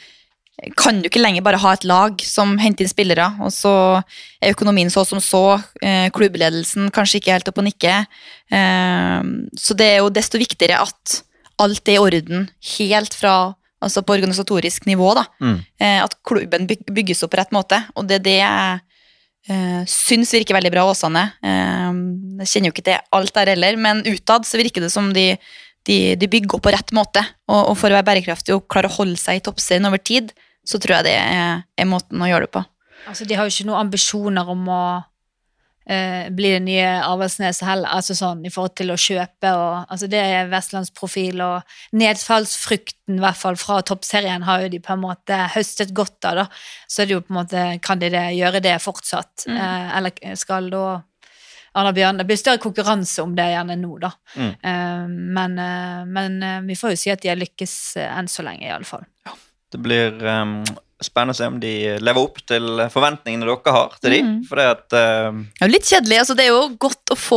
kan du ikke lenger bare ha et lag som henter inn spillere, og så er økonomien så som så, eh, klubbledelsen kanskje ikke helt opp og nikke, eh, så det er jo desto viktigere at alt er i orden, helt fra, altså på organisatorisk nivå da, mm. eh, at klubben bygges opp på rett måte, og det er det jeg eh, synes virker veldig bra Åsane, eh, jeg kjenner jo ikke til alt der heller, men utad så virker det som de De, de bygger opp på rett måte, og, og for å være bærekraftig og klare å holde seg i toppserien over tid, så tror jeg det er, er måten å gjøre det på. Altså, de har jo ikke noen ambisjoner om å eh, bli det nye Avaldsnes heller, altså sånn, i forhold til å kjøpe, og, altså det er Vestlandsprofil, og nedfallsfrukten, i hvert fall fra toppserien, har jo de på en måte høstet godt av, da. Så er det jo på en måte, kan de det, gjøre det fortsatt, mm. eh, eller skal da Arna Bjørnar, det blir større konkurranse om det gjerne nå da. Mm. Uh, men, uh, men uh, vi får jo si at de har lykkes uh, enn så lenge i alle fall. Ja, det blir um, spennende å se om de lever opp til forventningene dere har til de, mm. for det at... Uh... Det er jo litt kjedelig, altså det er jo godt å få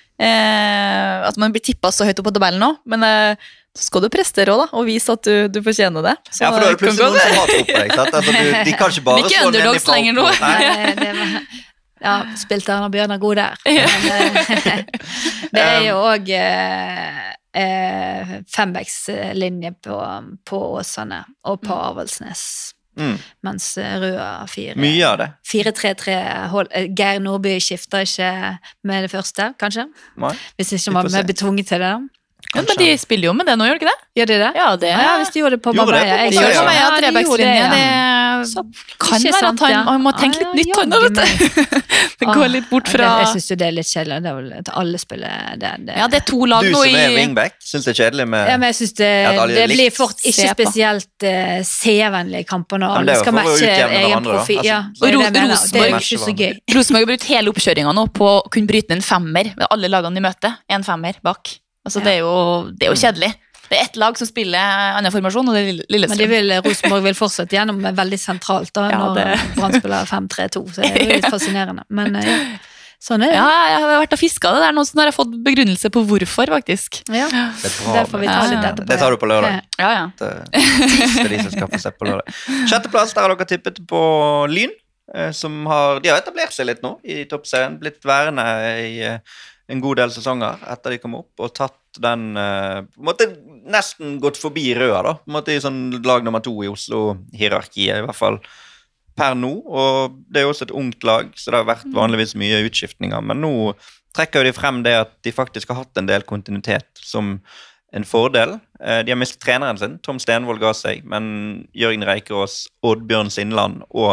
uh, at man blir tippet så høyt opp på tabellen nå, men uh, så skal du prestere også da, og vise at du, du fortjener det. Så ja, for da er det plutselig noen som har tro på deg, sant? Altså, du, de kan ikke bare ikke stå ned i falten. Nå. Nei, det var... Ja, spilte Arna Bjørnar god der. Men, det er jo også eh, eh, fembekslinje på, på Åsane og på Avaldsnes. Mm. Mens Røa fire... Mye av det. fire tre tre, Geir Nordby skifter ikke med det første, kanskje? Nei. Hvis ikke man blir tvunget til det. Ja, men de spiller jo med det nå, gjør de ikke det? Gjør de det? Ja, det Ja, hvis de gjorde det på Gjorde det Marbella. på Jeg De Marbella? gjør så- det med Ja, ja, de gjorde trebackslinje. det, ja. Det Så- kan ikke være sant, at han, ja. han må tenke Ja, litt nytt, ja, han da, vet du. Det går Ah, litt bort ja, fra... det, Jeg synes jo det er litt kjedelig. Det er vel at alle spiller det. det. Ja, det er to lag Du nå som er i... wingback, synes det er kjedelig med Ja, men jeg synes det, At alle det er likt. blir fort ikke Se på. spesielt uh, seervennlige kamper når Ja, men alle det er jo skal for å matche utjevne egen hverandre, da. profil. Altså, Ja, så- det er det jeg Og mener. Rosenborg- Det er jo ikke så gøy. Rosenborg har brukt hele oppkjøringa nå på å kunne bryte inn en femmer med alle lagene de møter. En femmer bak. Altså, det, er jo, det er jo kjedelig. Det er ett lag som spiller annen formasjon, og det er Men de Lillestrøm. vil, Rosenborg vil fortsette gjennom veldig sentralt da, Ja, når det- Brann spiller fem tre to, så det er jo litt fascinerende. Men eh, ja, sånn er det. Ja, jeg har vært og fiska det der nå, så nå har jeg fått begrunnelse på hvorfor, faktisk. Ja. Det er bra, Det får vi ta Ja, litt ja. etterpå. Det tar du på lørdag. Ja, ja. Det skal de som skal få se på lørdag. Sjetteplass, der har dere tippet på Lyn, eh, som har, de har etablert seg litt nå i toppserien, blitt værende i eh, en god del sesonger etter de kom opp, og tatt den, eh, på en måte nesten gått forbi Røa da, på en måte i sånn lag nummer to i Oslo-hierarkiet, i hvert fall per nå, og det er jo også et ungt lag, så det har vært vanligvis mye utskiftninger, men nå trekker de frem det at de faktisk har hatt en del kontinuitet som en fordel. Eh, De har mistet treneren sin, Tom Stenvold ga seg, men Jørgen Reikerås, Oddbjørn Sindland og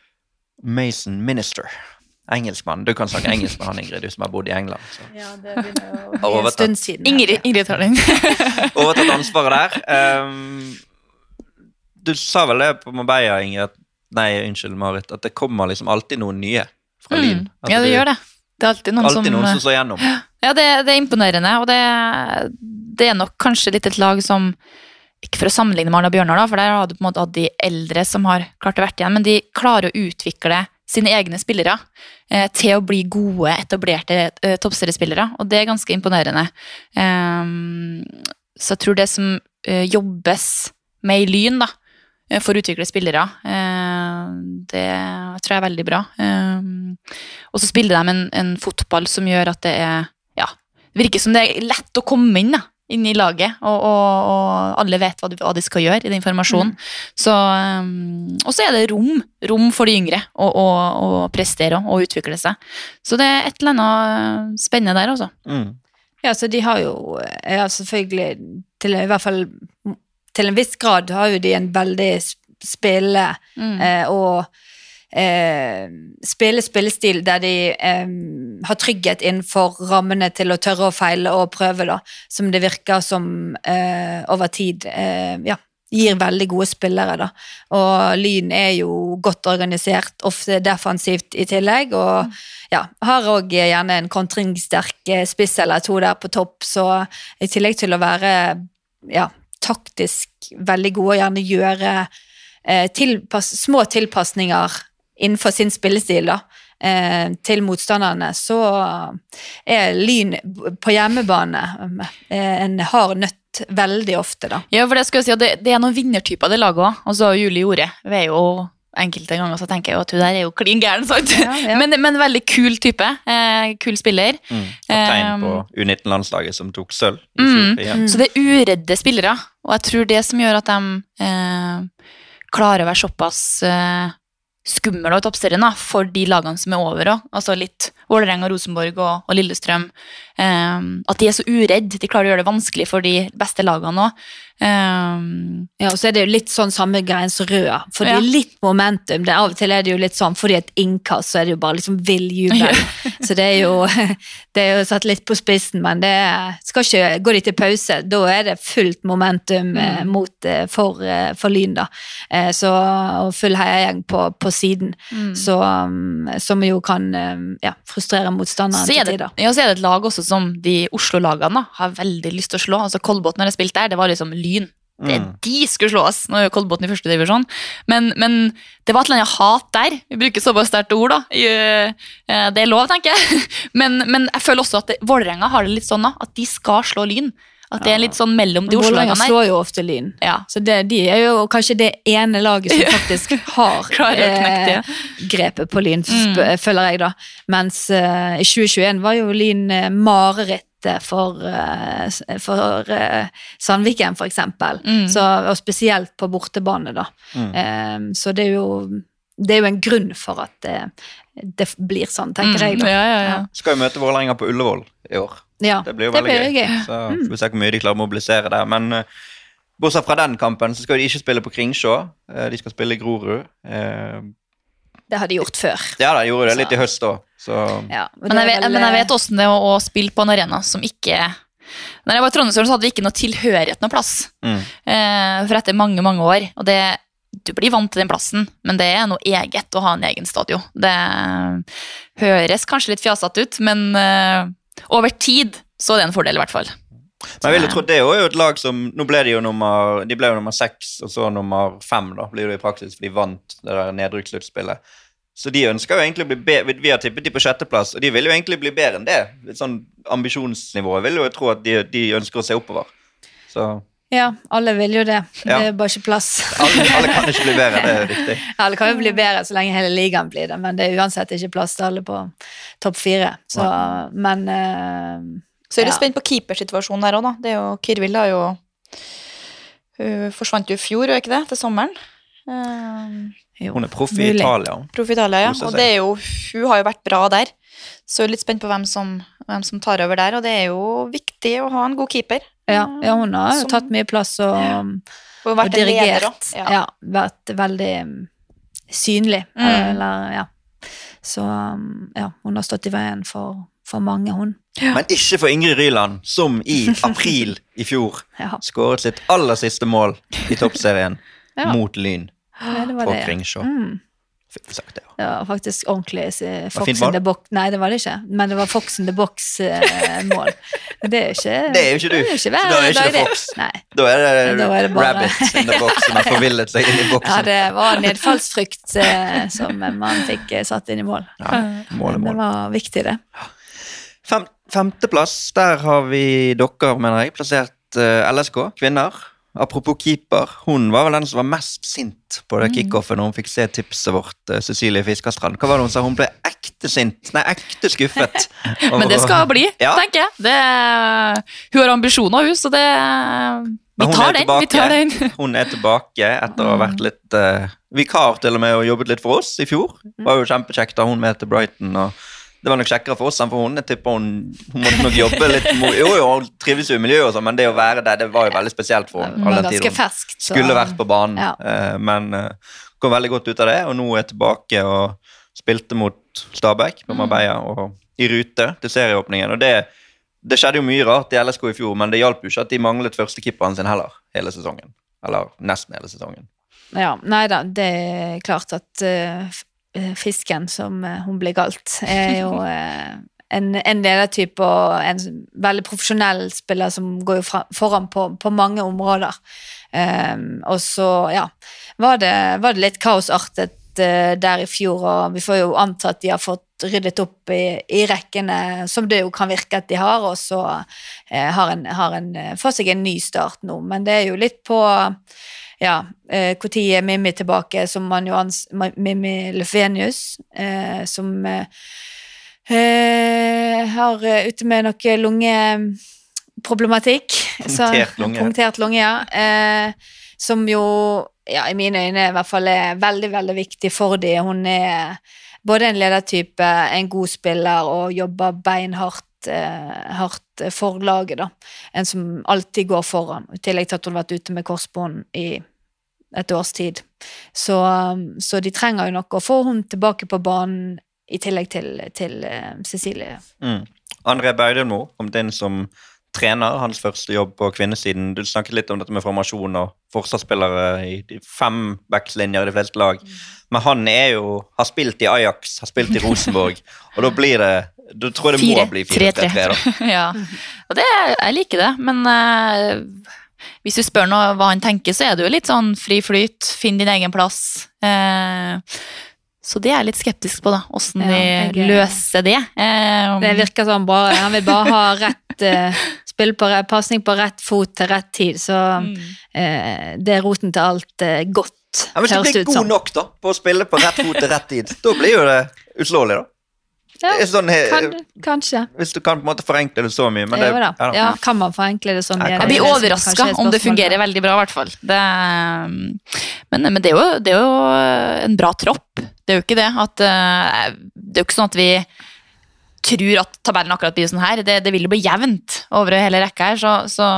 Mason Minister, engelskmann. Du kan snakke engelsk med han, Ingrid, du som har bodd i England. Så. Ja, det begynner jo å Har bli en overtatt. stund siden. Ingrid, Ingrid tar den. Overtatt ansvaret der. Um, du sa vel det på Marbella, Ingrid, at, nei, unnskyld Marit, at det kommer liksom alltid noen nye fra Lyn. Mm. Ja, det gjør det. Det er alltid noen Alltid som... noen som slår gjennom. Ja, det, det er imponerende, og det, det er nok kanskje litt et lag som, ikke for å sammenligne med Arne og Bjørnar da, for der har du på en måte hatt de eldre som har klart å vært igjen, men de klarer å utvikle sine egne spillere eh, til å bli gode, etablerte eh, toppseriespillere, og det er ganske imponerende. Um, så jeg tror det som eh, jobbes med i Lyn da, eh, for å utvikle spillere, eh, det tror jeg er veldig bra. Um, og så spiller de en, en fotball som gjør at det er, ja, det virker som det er lett å komme inn da, inn i laget, og, og, og alle vet hva de, hva de skal gjøre i den informasjonen. Mm. Så, um, og så er det rom, rom for de yngre å, å, å prestere og utvikle seg. Så det er et eller annet spennende der også. Mm. Ja, så de har jo, ja, selvfølgelig, til, i hvert fall til en viss grad har jo de en veldig spille Mm. eh, og eh, spille spillestil der de eh, har trygghet innenfor rammene til å tørre å feile og prøve da, som det virker som eh, over tid, eh, ja, gir veldig gode spillere da, og Lyn er jo godt organisert, ofte defensivt i tillegg, og ja, har også gjerne en kontringssterk spiss eller to der på topp, så i tillegg til å være, ja, taktisk veldig gode, og gjerne gjøre eh, tilpass, små tilpasninger innenfor sin spillestil da, eh, til motstanderne, så er Lyn på hjemmebane eh, en hard nøtt veldig ofte da. Ja, for det skal jeg si at det, det er noen vinnertyper det laget også, altså Julie Jorde, vi er jo enkelte ganger så tenker jeg at hun der er jo klin gæren, sant? Ja, ja. men, men veldig kul type, eh, kul spiller. Mm. Kaptein Um, på U nitten-landslaget som tok sølv i fjor. Mm. igjen. Så det er uredde spillere, og jeg tror det som gjør at de eh, klarer å være såpass eh, skummel og toppserien da, for de lagene som er over også. Altså litt Vålerenga, Rosenborg og, og Lillestrøm. Um, at de er så uredd, de klarer å gjøre det vanskelig for de beste lagene også. Um, Ja, og så er det jo litt sånn samme greien som Røa, for det Ja. er litt momentum, det, av og til er det jo litt sånn, fordi et innkast så er det jo bare liksom vill jubel, så det er jo, det er jo satt litt på spissen, men det er, skal ikke gå de til pause, da er det fullt momentum eh, mot, eh, for, eh, for Lyn da, eh, så, og full heiagjeng på, på siden, så, um, som jo kan um, ja, frustrere motstanderen så, er til det, tider. ja, så er det et lag også som de Oslo-lagene da, har veldig lyst til å slå. Altså Kolbotn har jeg spilt der, det var liksom Lyn. Det, Mm. De skulle slå oss. Nå er jo Kolbotn i første divisjon. Men, men det var et eller annet hat der. Vi bruker såpass sterkt ord da. I, uh, det er lov, tenker jeg. Men, men jeg føler også at det, Vålerenga har det litt sånn da, at de skal slå Lyn. At det er litt sånn mellom de Vålerenga Oslo-lagene der. slår jo ofte Lyn. Ja. Så det, de er jo kanskje det ene laget som faktisk har Klarer å knekke det. eh, grepet på Lyn, sp- føler jeg da. Mens eh, i tjue tjueen var jo Lyn eh, mareritt for, eh, s- for eh, Sandviken for eksempel. Mm. Så, og spesielt på bortebane da. Mm. Eh, så det er jo det er jo en grunn for at det, det blir sånn, tenker jeg da. Ja, ja, ja. Skal jo møte Vålerenga på Ullevål i år. Ja, Det blir jo det veldig blir gøy. gøy. Så får vi se hvor mye de klarer å mobilisere der. Men uh, bortsett fra den kampen, så skal de ikke spille på Kringsjå. Uh, de skal spille i Grorud. Uh, Det har de gjort før. ja, de gjorde det litt Så. i høst da. Så Ja, og Men det jeg, er vet, vel, men jeg vet også det å, å spille på en arena som ikke... Når jeg var i Trondheimsøren, så hadde vi ikke noe tilhørighet noe plass. mm. Eh, for etter mange, mange år. Og det, du blir vant til den plassen, men det er noe eget å ha en egen stadion. Det høres kanskje litt fjasete ut, men eh, over tid så er det en fordel i hvert fall. Men jeg vil jo tro det er jo et lag som, nå ble de jo nummer, de ble jo nummer seks, og så nummer fem da, blir det i praksis, for de vant det der nedrykkssluttspillet. Så de ønsker jo egentlig å bli bedre, vi har tippet de på sjetteplass, og de vil jo egentlig bli bedre enn det. Et sånn ambisjonsnivå, jeg vil jo tro at de, de ønsker å se oppover. Så Ja, alle vil jo det. Ja. Det er bare ikke plass. alle, alle kan ikke bli bedre, det er riktig. Alle kan jo bli bedre så lenge hele ligaen blir det, men det er uansett ikke plass til alle på topp fire. Så, men eh, Så er det ja. spent på keepersituasjonen der også da. Det er jo, Kirvild har jo Hun forsvant jo i fjor, og ikke det, til sommeren. Um, jo, Hun er proff i mulig. Italia. Proff Italia, ja. Koser Og seg. det er jo, hun har jo vært bra der. Så jeg er litt spent på hvem som, hvem som tar over der, og det er jo viktig å ha en god keeper. Ja, ja, hun har jo Som- tatt mye plass og, Og og vært en leder dirigert. også. Ja. Ja. vært veldig mm, synlig. Mm. Eller, ja. Så mm, ja, hun har stått i veien for, for mange, hun. Men ikke for Ingrid Ryland, som i april i fjor Ja, skåret sitt aller siste mål i toppserien Ja. mot Lyn ja det var på det. Kringsjå. Mm. Fikk vi sagt det, ja. Det var faktisk ordentlig eh, Var fint Fox mål? in the box. Nei, det var det ikke. Men det var Fox in the box-mål. det er jo ikke Det er jo ikke du. Det er jo ikke Så da er hver ikke dag, det Fox. Nei. Da er det, Da er det bare- rabbit in the box som har forvillet seg inn i Ja, boksen. det var nedfallsfrykt eh, som man fikk eh, satt inn i mål. Ja, mål er Men det mål. var viktig, det. Fem, femteplass, der har vi dere, mener jeg, plassert uh, L S K, kvinner. Apropos keeper, hun var vel den som var mest sint på det kickoffet når hun fikk se tipset vårt, uh, Cecilie Fiskerstrand. Hva var det hun sa? Hun ble ekte sint, nei, ekte skuffet. Men det skal bli, Ja. tenker jeg. Det, hun har ambisjoner, hun, så det Vi Men hun tar er den, tilbake. vi tar den. Hun er tilbake etter å ha vært litt uh, vikar til og med og jobbet litt for oss i fjor. Det var jo kjempekjekt da hun med til Brighton, og det var nok kjekkere for oss enn for hun. Jeg tipper hun, hun måtte nok jobbe litt. Jo, jo, hun trives jo i miljøet og sånn, men det å være der, det var jo veldig spesielt for Det henne. var all den tid ganske hun ferskt. så- skulle vært på banen, Ja. eh, men eh, kom veldig godt ut av det, og nå er tilbake og spilte mot Stabæk på Marbella og i rute til serieåpningen, og det, det skjedde jo mye rart i L S K i fjor, men det hjalp jo ikke at de manglet førstekeeperen sin heller, hele sesongen. Eller nesten hele sesongen. Ja, nei da, det er klart at eh, f- eh, fisken, som eh, hun blir kalt, er jo eh, en, en ledertype og en s- veldig profesjonell spiller som går jo fra, foran på, på mange områder. Ehm, og så, ja, var det, var det litt kaosartet eh, der i fjor, og vi får jo anta at de har fått ryddet opp i, i rekkene, som det jo kan virke at de har, og så eh, har en, har en, eh, får seg en ny start nå. Men det er jo litt på ja, eh, hvor tid er Mimmi tilbake, som man jo ans... Ma- Mimmi Lefenius, eh, som eh, eh, har eh, ute med noe lungeproblematikk. Så- Punktert lunge. Punktert lunge, ja. Eh, som jo, ja, i mine øyne i hvert fall er veldig, veldig viktig for de. Hun er både en ledertype, en god spiller, og jobber beinhardt eh, hardt for laget, da. En som alltid går foran, i tillegg til at hun har vært ute med korsbånd i et års tid. Så, um, så de trenger jo nok å få hun tilbake på banen, i tillegg til, til eh, Cecilie. Mm. André Bergdølmo kom inn som trener, hans første jobb på kvinnesiden. Du snakket litt om dette med formasjon og forsvarsspillere i de fem backslinjer i de fleste lag. Men han er jo, har spilt i Ajax, har spilt i Rosenborg, og da blir det, da tror jeg det må bli fire tre tre da. Ja, og det, jeg liker det, men eh, hvis du spør noe hva han tenker, så er det jo litt sånn fri flyt, finn din egen plass. Eh, så det er jeg litt skeptisk på da, hvordan Ja, de jeg- løser det. Eh, Det virker sånn bra. Han vil bare ha rett eh, spill på rett, passning på rett fot til rett tid, så eh, det er roten til alt eh, godt, Ja, hvis du høres blir det ut god som. nok da, på å spille på rett fot til rett tid, da blir jo det uslåelig da. Ja, Det er sånn, eh, kan, kanskje. hvis du kan på en måte forenkle det så mye, men det, Jo da. ja da. Ja, kan man forenkle det sånn? Jeg Jeg kan- blir Det er overraska kanskje et om det spørsmål. fungerer veldig bra, i hvert fall. Det, men, men det, er jo, det er jo en bra tropp. Det er jo ikke det. At, eh, det er jo ikke sånn at vi tror at tabellen akkurat blir sånn her. Det, det vil jo bli jevnt over hele rekka her, så, så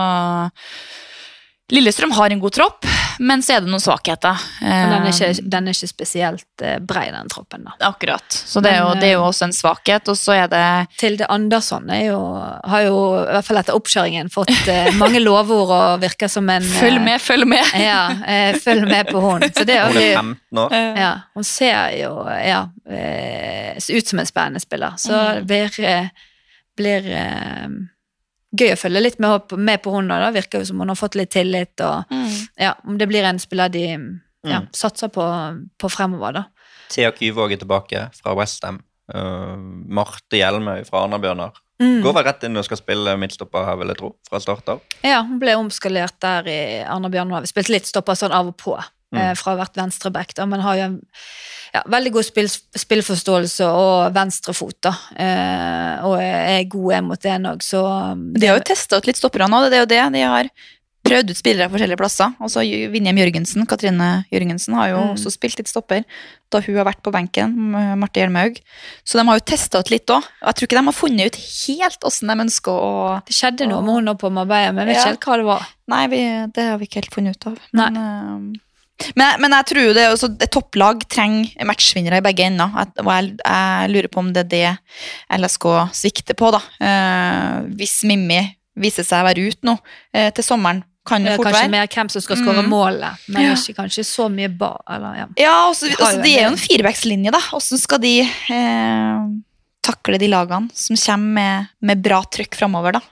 Lillestrøm har en god tropp, men så er det noen svakheter. Den er ikke, den er ikke spesielt brei, den troppen da. Akkurat, så det er, jo, det er jo også en svakhet, og så er det... Tilde Andersson er jo, har jo, i hvert fall etter oppkjøringen, fått mange lovord og virker som en... Følg med, følg med! Ja, følg med på hun. Så det er, hun er femten år. Ja, hun ser jo, ja, ser ut som en spennende spiller, så det blir... blir gøy å følge litt med, med på hun da, det virker jo som hun har fått litt tillit, og mm. ja, om det blir en spiller de ja, mm. satser på, på fremover da. Thea Kyvåg er tilbake fra West Ham, uh, Marte Hjelmøy fra Arna-Bjørnar, mm. går vel rett inn og skal spille midtstopper her, vil jeg tro, fra start av. Ja, hun ble omskalert der i Arna-Bjørnar, vi spilte litt stopper sånn av og på, mm. eh, fra hvert venstreback da, men har jo en ja, veldig god spill, spillforståelse og venstrefot da, eh, og er god mot det også. De har jo testet ut litt stoppere nå, det er jo det, de har prøvd ut spillere på forskjellige plasser, og så Vinjem Jørgensen, Katrine Jørgensen har jo mm. også spilt litt stopper, da hun har vært på benken, Marte Hjelmhaug, så de har jo testet ut litt også, og jeg tror ikke de har funnet ut helt hvordan de ønsker å... Det skjedde noe med hun på Marbella, men jeg vet ikke helt hva det var. Nei, vi, det har vi ikke helt funnet ut av. Men, uh, Men, men jeg tror det er også, et topplag trenger matchvinnere i begge ender, og jeg, jeg lurer på om det er det L S K svikter på da. Eh, hvis Mimmi viser seg å være ut nå eh, til sommeren, kan det fort kanskje være. Mer hvem som skal skåre mm. målet, men ja. ikke kanskje så mye ba, eller ja. Ja, også, også, det er jo en firebackslinje da, hvordan skal de eh, takle de lagene som kommer med, med bra trykk fremover da.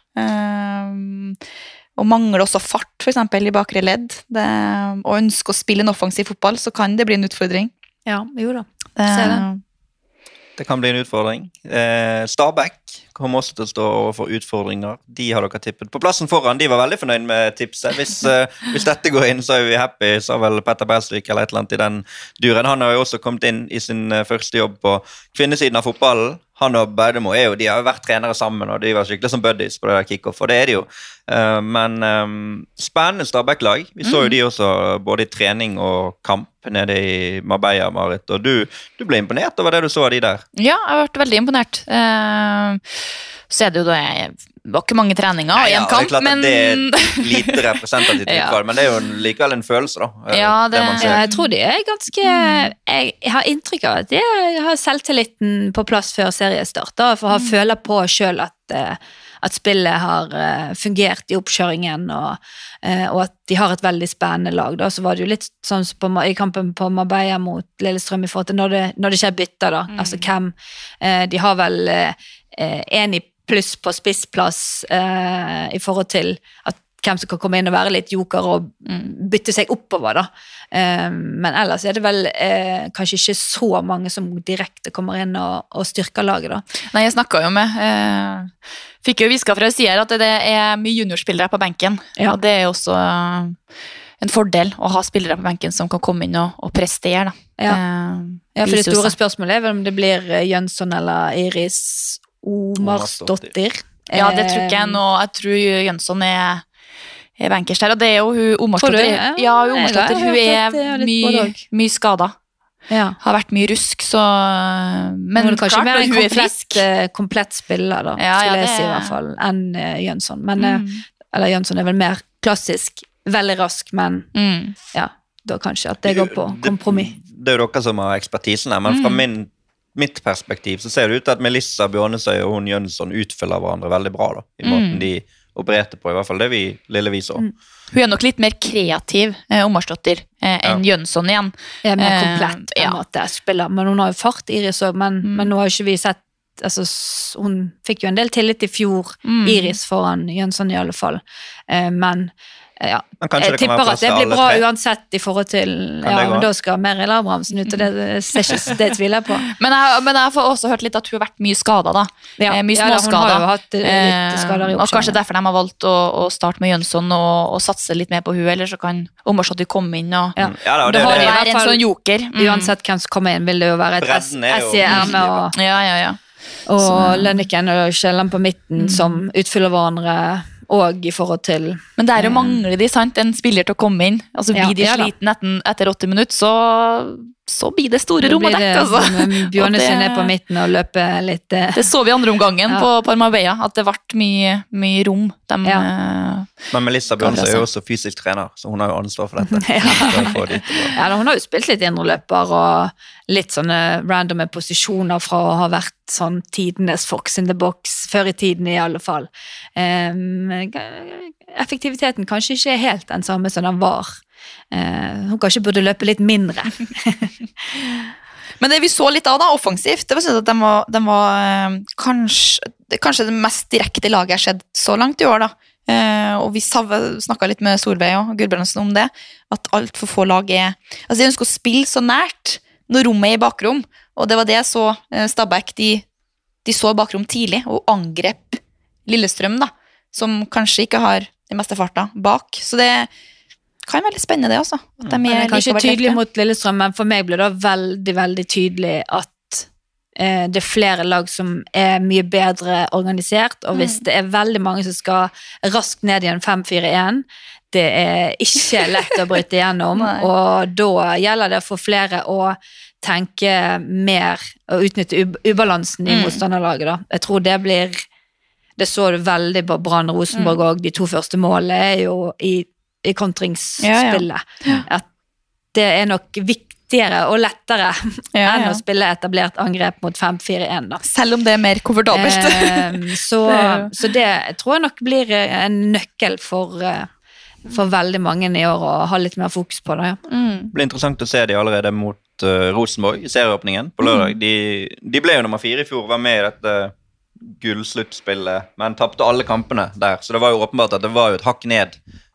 Eh, og mangler også fart, for eksempel, i bakre ledd, det, og ønsker å spille en offensiv fotball, så kan det bli en utfordring. Ja, jo da. Det, Ser det. Det kan bli en utfordring. Eh, Stabæk kommer også til å stå overfor utfordringer. De har dere tippet på plassen foran. De var veldig fornøyd med tipset. Hvis, eh, hvis dette går inn, så er vi happy, sa vel Petter Belsvik eller et eller annet i den duren. Han har jo også kommet inn i sin første jobb på kvinnesiden av fotballen. Han og Beidemo er jo, de har jo vært trenere sammen, og de var skikkelig som buddies på det der kick-off, og det er de jo. Uh, men um, spennende Stabæk-lag. Vi så jo de også både i trening og kamp nede i Marbella, Marit, og du, du ble imponert over det du så av de der. Ja, jeg har vært veldig imponert. Uh, så er det jo da, det var ikke mange treninger og en kamp, ja, men... Det er lite representativt ja. utvalg, men det er jo likevel en følelse da. Ja, det, det jeg tror de er ganske, jeg, jeg har inntrykk av at de har selvtilliten på plass før seriestart, da, for å ha føler på selv at, at spillet har fungert i oppkjøringen, og, og at de har et veldig spennende lag, da, så var det jo litt sånn på, i kampen på Marbella mot Lillestrøm i forhold til når det, når det skjer bytter da, mm. altså hvem, de har vel en i pluss på spissplass eh, i forhold til at hvem som kan komme inn og være litt joker og bytte seg oppover da. Eh, men ellers er det vel eh, kanskje ikke så mange som direkte kommer inn og, og styrker laget da. Nei, jeg snakket jo med, eh, fikk jo visket fra sier at det er mye juniorspillere på benken, ja. Og det er også eh, en fordel å ha spillere på benken som kan komme inn og, og prestere da. Ja, eh, ja for det store spørsmålet er vel om det blir Jønsson eller Iris Omarsdottir. Ja, det tror ikke jeg nå. Jeg tror Jønsson er, er bankers der, og det er jo hun Omarsdottir. Ja, ja Omarsdottir, hun er mye, mye skadet. Ja. Har vært mye rusk, så... Men det kanskje klart, mer en hun er komplett, frisk. komplett spiller da, ja, ja, til det... i hvert fall, enn uh, Jønsson. Men, mm. uh, eller Jønsson er vel mer klassisk, veldig rask, men mm. ja, da kanskje at det går på kompromiss. Det, det er jo dere som har ekspertisen her, men fra mm. min mitt perspektiv, så ser det ut at Melissa Bjørnesøy og hun Jønsson utfyller hverandre veldig bra da, i måten mm. de opererte på, i hvert fall det vi lille vi så. Mm. Hun er nok litt mer kreativ, eh, Omarsdottir, eh, enn ja. Jønsson igjen. Ja, mer komplett eh, ja. måte spiller, men hun har jo fart Iris også, men, mm. men nå har ikke vi sett, altså hun fikk jo en del tillit i fjor, mm. Iris foran Jønsson i alle fall, eh, men ja, jeg tipper at det blir bra uansett i forhold til ja, men da skal Meryl Abrahamsen ut og det, det, det tviler jeg på men jeg, men jeg har også hørt litt at hun har vært mye skadet da ja, eh, mye ja, småskader hun har jo hatt litt skader i og kanskje derfor de har valgt å, å starte med Jønsson og, og satse litt mer på hun, eller så kan Omarsdottir komme inn og ja. Ja, da, det, det, har det, det være en sånn joker mm. uansett hvem som kommer inn vil det jo være et S I R og, ja, ja, ja. og Lønniken og Kjelland på midten mm. som utfyller hverandre og i forhold til... Men det er jo mangler de, sant? En spiller til å komme inn. Altså, Ja, blir de ja da. sliten etter, etter åtti minutter, så, så blir det store Nå rom å blir det dekke, altså. som Bjørnes Og det- ned på midten og løper litt... eh, Det så vi andre omgangen Ja. på, på Marbella, at det ble mye, mye rom. De, Ja. eh, Men Melissa Bjørnsen er Gabrielsen. jo også fysisk trener, så hun har jo ansvar for dette. Ja. For å få de til å- Ja, da, hun har jo spilt litt indreløper og litt sånne randome posisjoner fra å ha vært sånn tidenes Fox in the box, før i tiden i alle fall. Um, effektiviteten kanskje ikke er helt den samme som den var. Uh, hun kanskje burde løpe litt mindre. Men det vi så litt av da, offensivt, det var sånn at de var, de var eh, kanskje, det- kanskje det mest direkte laget jeg har sett så langt i år da. Eh, og vi snakket litt med Solveig og Gudbrandsen om det, at alt for få lag er, altså de ønsker å spille så nært når rommet er i bakrom, og det var det jeg så eh, Stabæk, de, de så bakrom tidlig, og angrep Lillestrøm da, som kanskje ikke har den meste farta bak, så det kan være litt spennende det også. At de Men det er er kanskje likevel tydelig direkte. mot Lillestrøm, men for meg ble det veldig, veldig tydelig at eh, det er flere lag som er mye bedre organisert, og hvis det er veldig mange som skal raskt ned i en fem fire en, det er ikke lett å bryte igjennom, Nei. og da gjelder det for flere å tenke mer og utnytte ub- ubalansen i Mm. motstanderlaget. Da. Jeg tror det blir, det så du veldig på Brann Rosenborg og de to første målene er jo i i kontringsspillet. At det er nok viktigere og lettere Ja, enn ja. å spille etablert angrep mot fem fire en da. Selv om det er mer komfortabelt. Ehm, så, Det er jo- så det tror jeg nok blir en nøkkel for, eh, for veldig mange i år å ha litt mer fokus på det. Ja. Mm. Det blir interessant å se de allerede mot uh, Rosenborg i serieåpningen på lørdag. De, de ble jo nummer fire i fjor, var med i dette gullsluttspillet, men tappte alle kampene der. Så det var jo åpenbart at det var jo et hakk ned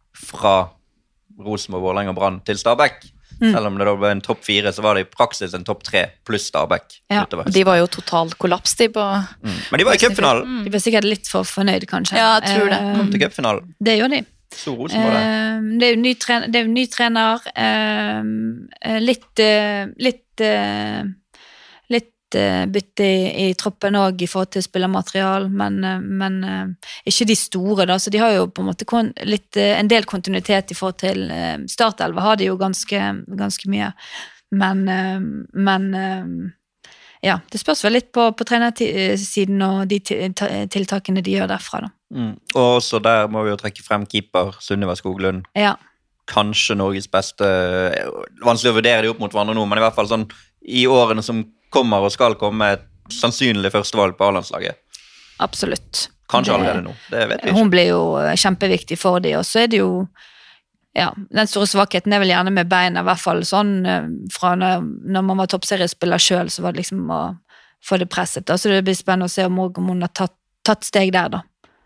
fra Rosenborg, Vålerenga og Brann til Stabæk. Selv om det da ble en topp fire, så var det i praksis en topp tre pluss Stabæk. Ja. utover. De var jo total kollaps, de på... Mm. Men de var i cupfinalen. De ble sikkert litt for fornøyd, kanskje. Ja, jeg tror det. Ehm, Kom til cupfinalen. det gjør de. Stor Rosenborg der. Ehm, det er jo ny, tren det er jo ny trener. ehm, eh, litt eh, litt eh, litt eh, bytte i, i troppen også i forhold til spillermaterial, men, eh, men eh, ikke de store da, så de har jo på en måte kon litt, eh, en del kontinuitet i forhold til eh, startelva har de jo ganske, ganske mye, men, eh, men eh, ja, det spørs vel litt på, på trenersiden og de ti- ta- tiltakene de gjør derfra da. Mm. Og også der må vi jo trekke frem keeper Sunniva Skoglund. Ja. Kanskje Norges beste. Vanskelig å vurdere de opp mot hverandre nå, men i hvert fall sånn i årene som kommer og skal komme, et sannsynlig førstevalg på A-landslaget. Absolutt. Kanskje Det- allerede nå. Det vet vi ikke. Hun blir jo kjempeviktig for de, og så er det jo ja, den store svakheten er vel gjerne med beina, i hvert fall sånn eh, fra når, når man var toppseriespiller selv, så var det liksom å få det presset. Da. Så det blir spennende å se om, om hun har tatt, tatt steg der, da.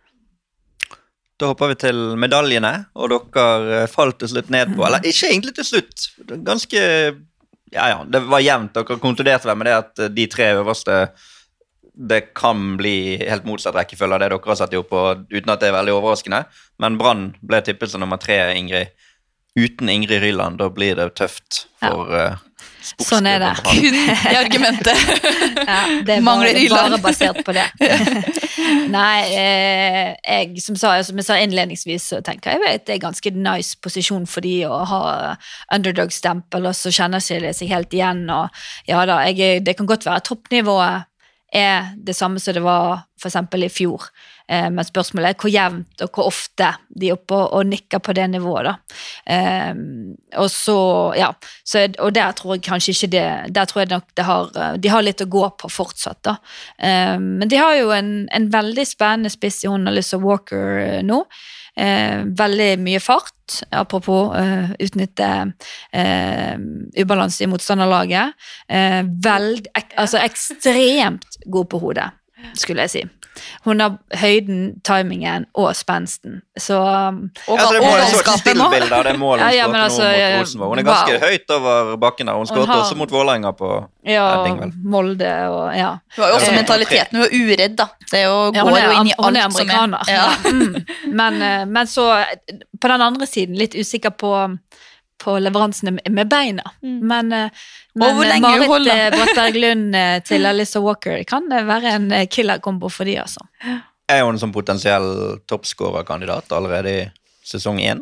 Da hopper vi til medaljene, og dere eh, falt til slutt ned på, eller ikke egentlig til slutt, ganske, ja ja, det var jevnt, dere konkluderte vel med det at eh, de tre øverste, det kan bli helt motsatt rekkefølge av det dere har satt jo på, uten at det er veldig overraskende, men Brann ble tippet som nummer tre, Ingrid. Uten Ingrid Ryland, da blir det tøft for ja. uh, Sånn er det. Kun i argumentet. Ja, det er Mangler bare, Ryland. bare basert på det. Nei, eh, jeg som, sa, som jeg sa innledningsvis, så tenker jeg at det er ganske nice posisjon for de å ha underdog-stempel, og så kjenner seg det seg helt igjen, og ja da, jeg, det kan godt være toppnivået er det samme som det var for eksempel i fjor, eh, men spørsmålet er hvor jevnt og hvor ofte de er oppe og, og nikker på det nivået da. Eh, og så, ja, så, og der tror jeg kanskje ikke det, der tror jeg nok det har, de har litt å gå på fortsatt da. Eh, men de har jo en, en veldig spennende spiss i hun, Alyssa Walker eh, nå, eh, veldig mye fart, apropos uh, utnytte uh, ubalanse i motstanderlaget, uh, veld, ek, altså ekstremt god på hodet, skulle jeg si. Hun har høyden, timingen og spensten. Så, um, Og, Ja, så det og må jo så et galskapen nå. stillbilde av det målet hun Ja, ja, skåret men nå altså, mot eh, Rosenborg. Hun er ganske wow. høyt over bakken der. Hun skåret har- også mot Vålerenga på ja, heading, vel. Molde og ja. Hun har jo også Eh, mentaliteten, hun er uredd da. Det er jo, Ja, hun går er, jo inn i hun er alt som amerikaner. er. Ja. Ja. Mm. Men, eh, men så, på den andre siden, litt usikker på, på leveransene med- med beina. Men, eh, Og hvor men eh, lenge hun Marit holder. eh, Brattberg Lund eh, til Alyssa Walker kan det være en eh, killer-kombo for de, altså. er jo en sånn potensiell toppskårerkandidat allerede i sesong én.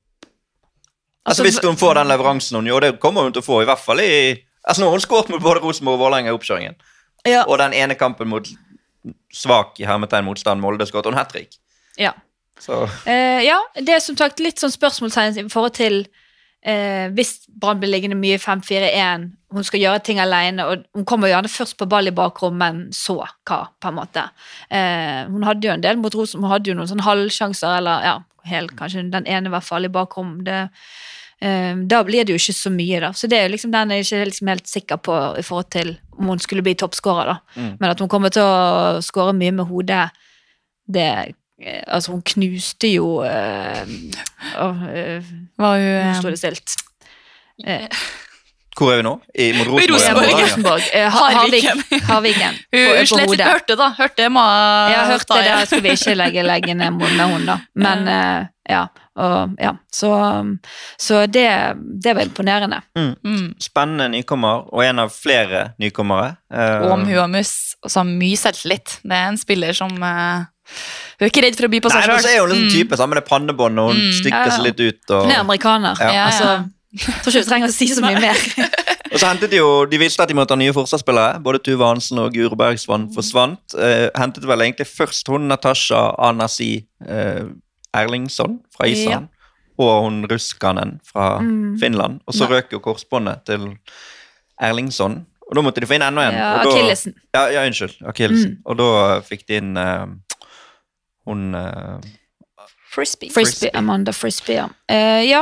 Altså, Altså, hvis hun får den leveransen hun gjør, det kommer hun til å få, i hvert fall i... Altså, nå har hun skåret mot både Rosenborg og Vålerenga i oppkjøringen. Ja. Og den ene kampen mot svak i hermetegn motstand, Molde skåret hun hat-trick. Ja. Så... Eh, ja, det er som sagt litt sånn spørsmålstegn i forhold til eh, hvis Brann blir liggende mye fem fire en, hun skal gjøre ting alene, og hun kommer gjerne først på ball i bakrom, men så hva, på en måte. Eh, hun hadde jo en del mot Rosenborg, hun hadde jo noen sånn halvsjanser, eller ja, helt, kanskje den ene i hvert fall i bakrom. Det, eh, da blir det jo ikke så mye da, så det er jo liksom den jeg er ikke liksom helt sikker på i forhold til om hun skulle bli toppskårer da, Mm. men at hun kommer til å skåre mye med hodet, det altså hun knuste jo øh, øh, øh, Var hun nå eh, står det stilt eh, Hvor er vi nå? I, mot Rosenborg? Rosenborg. Ja, Rosenborg, eh, Har- Harviken. Harvik- Harviken på, Hun, hun på slet litt hodet. med hørte da. Hørte ma... Jeg har hørt det, der skal vi ikke legge, legge ned mot med hun da, men eh, ja, og, ja. Så, så det, det var imponerende. Mm. Spennende nykommer, og en av flere nykommere. Eh, Og om hun har mus, og så har mye selvtillit. Det er en spiller som eh, hun er ikke redd for å by på Nei, seg men så er selv. hun en sånn type, sammen med det pannebåndet, og hun Mm. stikker Ja, ja. seg litt ut. Og, Hun er amerikaner. Ja. Ja, ja. Altså, jeg tror ikke vi trenger å si så mye mer. og så hentet de jo, de visste at de måtte ha nye forsvarsspillere. Både Tuva Hansen og Guro Bergsvann forsvant. Eh, hentet vel egentlig først hun Natasha Anasi eh, Erlingsson fra Island, og hun Ruskanen fra Mm. Finland. Og så røk jo korsbåndet til Erlingsson. Og da måtte de få inn enda en. Ja, og da- Akillesen. Ja, ja, unnskyld. Akillesen. Mm. Og da fikk de inn eh, hun eh, Frisbee. Frisbee, Amanda Frisbee, ja. Eh, ja,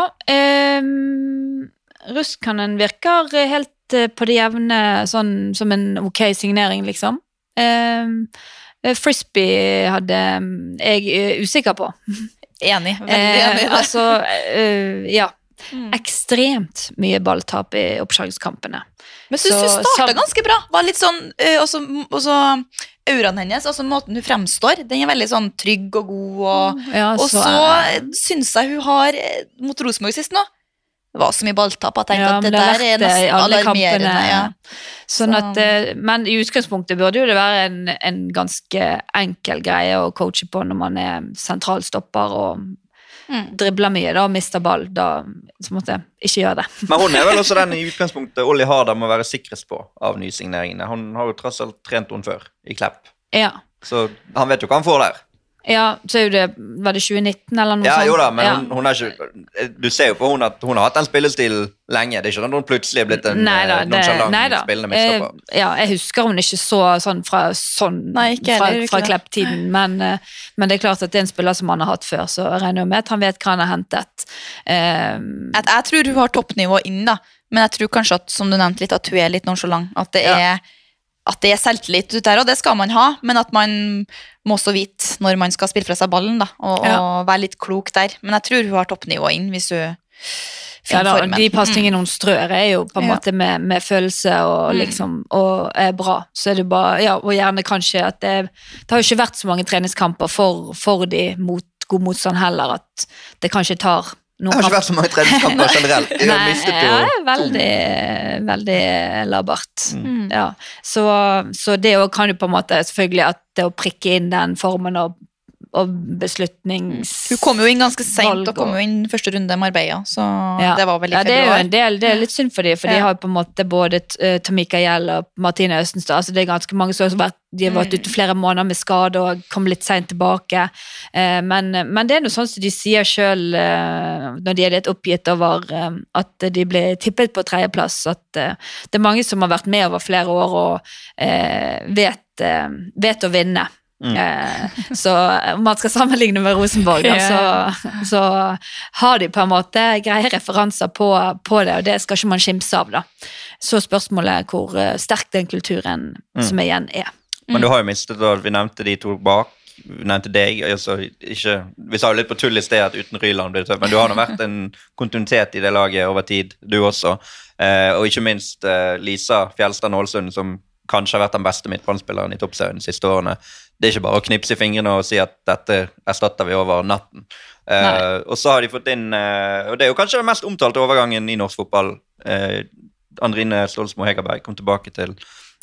um, Ruskanen virker helt eh, på det jevne, sånn som en ok signering, liksom. Um, eh, Frisbee hadde mm, jeg er usikker på. Enig. Veldig Eh, enig i det. altså, eh, ja. Mm. Ekstremt mye balltap i oppslagskampene. Men jeg synes så- hun startet sam- ganske bra. Var litt sånn, eh, også, også auraen hennes, altså måten hun fremstår, den er veldig sånn trygg og god, og, Ja, og så eh, synes jeg hun har, eh, mot Rosenborg sist nå, det var så mye balltap, at jeg tenkte Ja, at men det det har der er vært det i nesten alle alarmerende. kampene. Ja. Sånn Så- at, eh, men i utgangspunktet burde jo det være en, en ganske enkel greie å coache på når man er sentralstopper og Mm. dribler mye da, og mister ball. Da så måtte jeg ikke gjøre det. Men hun er vel også den i utgangspunktet Olli Harder må være sikrest på av nysigneringene. Hun har jo tross alt trent hun før, i Klepp. Ja, Så han vet jo hva han får der. ja så er jo det, var det tjue nitten eller noe Ja, sånt? jo da, men Ja. hun, hun er ikke Du ser jo på hun at hun har hatt den spillestilen lenge. Det er ikke sånn at hun plutselig er blitt en Neida, eh, det- nonchalant neida. spillende Eh, midtstopper. ja, jeg husker hun ikke så sånn fra, sånn, Nei, ikke fra, heller, ikke fra det. Klepp-tiden, men, eh, men det er klart at det er en spiller som han har hatt før, så jeg regner jo med at han vet hva han har hentet. Eh, Jeg, jeg tror hun har toppnivå inn da, men jeg tror kanskje at, som du nevnte litt, at hun er litt nonchalant, at det Ja. er at det er selvtillit ut der, og det skal man ha, men at man må også vite når man skal spille fra seg ballen da, og, Ja. og være litt klok der. Men jeg tror hun har toppnivå inn hvis hun ja, finner da, formen. de pasningene hun strør er jo på en Ja. måte med, med følelse og Mm. liksom, og er bra. Så er det bare, ja, og gjerne kanskje at det, det har jo ikke vært så mange treningskamper for, for de mot god motstand heller, at det kanskje tar noen Det har ikke vært så mange treningskamper generelt. De har Nei, mistet jo ja, to. veldig, veldig labert. Mm. Ja, så, så det jo kan jo på en måte selvfølgelig at det å prikke inn den formen og, og beslutnings... Hun kom jo inn ganske sent, Valg og kom og- jo inn første runde Marbella, så Ja. det var vel i Ja, det er jo februar. en del, det er litt synd for dem, for de Ja. har jo på en måte både uh, Tamika Gjell og Martine Østenstad, altså det er ganske mange som har vært, de har vært Mm. ute flere måneder med skade og kom litt sent tilbake, Eh, men, men det er noe sånn som de sier selv eh, når de er litt oppgitt over eh, at de ble tippet på tredjeplass, at eh, det er mange som har vært med over flere år og eh, vet, eh, vet å vinne. Mm. Eh, så om man skal sammenligne med Rosenborg, da, Ja. så, så har de på en måte greie referanser på, på det, og det skal ikke man skimse av da. Så spørsmålet er hvor eh, sterk den kulturen Mm. som er igjen er. Men du har jo mistet, da, vi nevnte de to bak, vi nevnte deg, altså ikke, vi sa jo litt på tull i sted at uten Ryland blir det tøft, men du har nå vært en kontinuitet i det laget over tid, du også, eh, og ikke minst eh, Lisa Fjellstad Nålsund, som kanskje har vært den beste midtbanespilleren i toppserien de siste årene. Det er ikke bare å knipse i fingrene og si at dette erstatter vi over natten. Eh, og så har de fått inn, eh, og det er jo kanskje den mest omtalte overgangen i norsk fotball, eh, Andrine Stolsmo Hegerberg kom tilbake til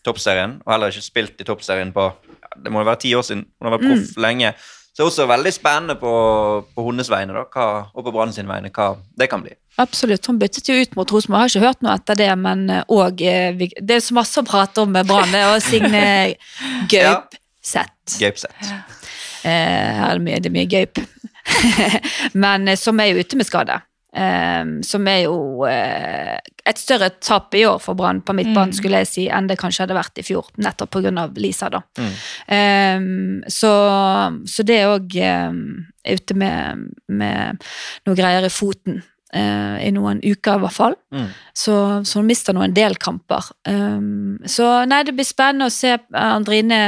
toppserien, og heller ikke spilt i toppserien på, ja, det må jo være ti år siden, hun har vært proff mm. lenge. Så det er også veldig spennende på, på hendes vegne, da, hva, og på Brann sin vegne, hva det kan bli. Absolutt, hun byttet jo ut mot Rosenborg, jeg har ikke hørt noe etter det, men også, det er så masse å prate om med Brann, det er å Signe Gaupseth. Gaupseth. Ja. Eh, er det, mye, det er mye Gaup. Men som er jo ute med skade. Um, som er jo uh, et større tapp i år for Brann på midtbanen, mm. skulle jeg si, enn det kanskje hadde vært i fjor, nettopp på grunn av Lisa da. Mm. Um, så, så det er også um, ute med, med noe greier i foten uh, i noen uker i hvert fall, mm. så, så hun mister noen del kamper. Um, så nei, det blir spennende å se Andrine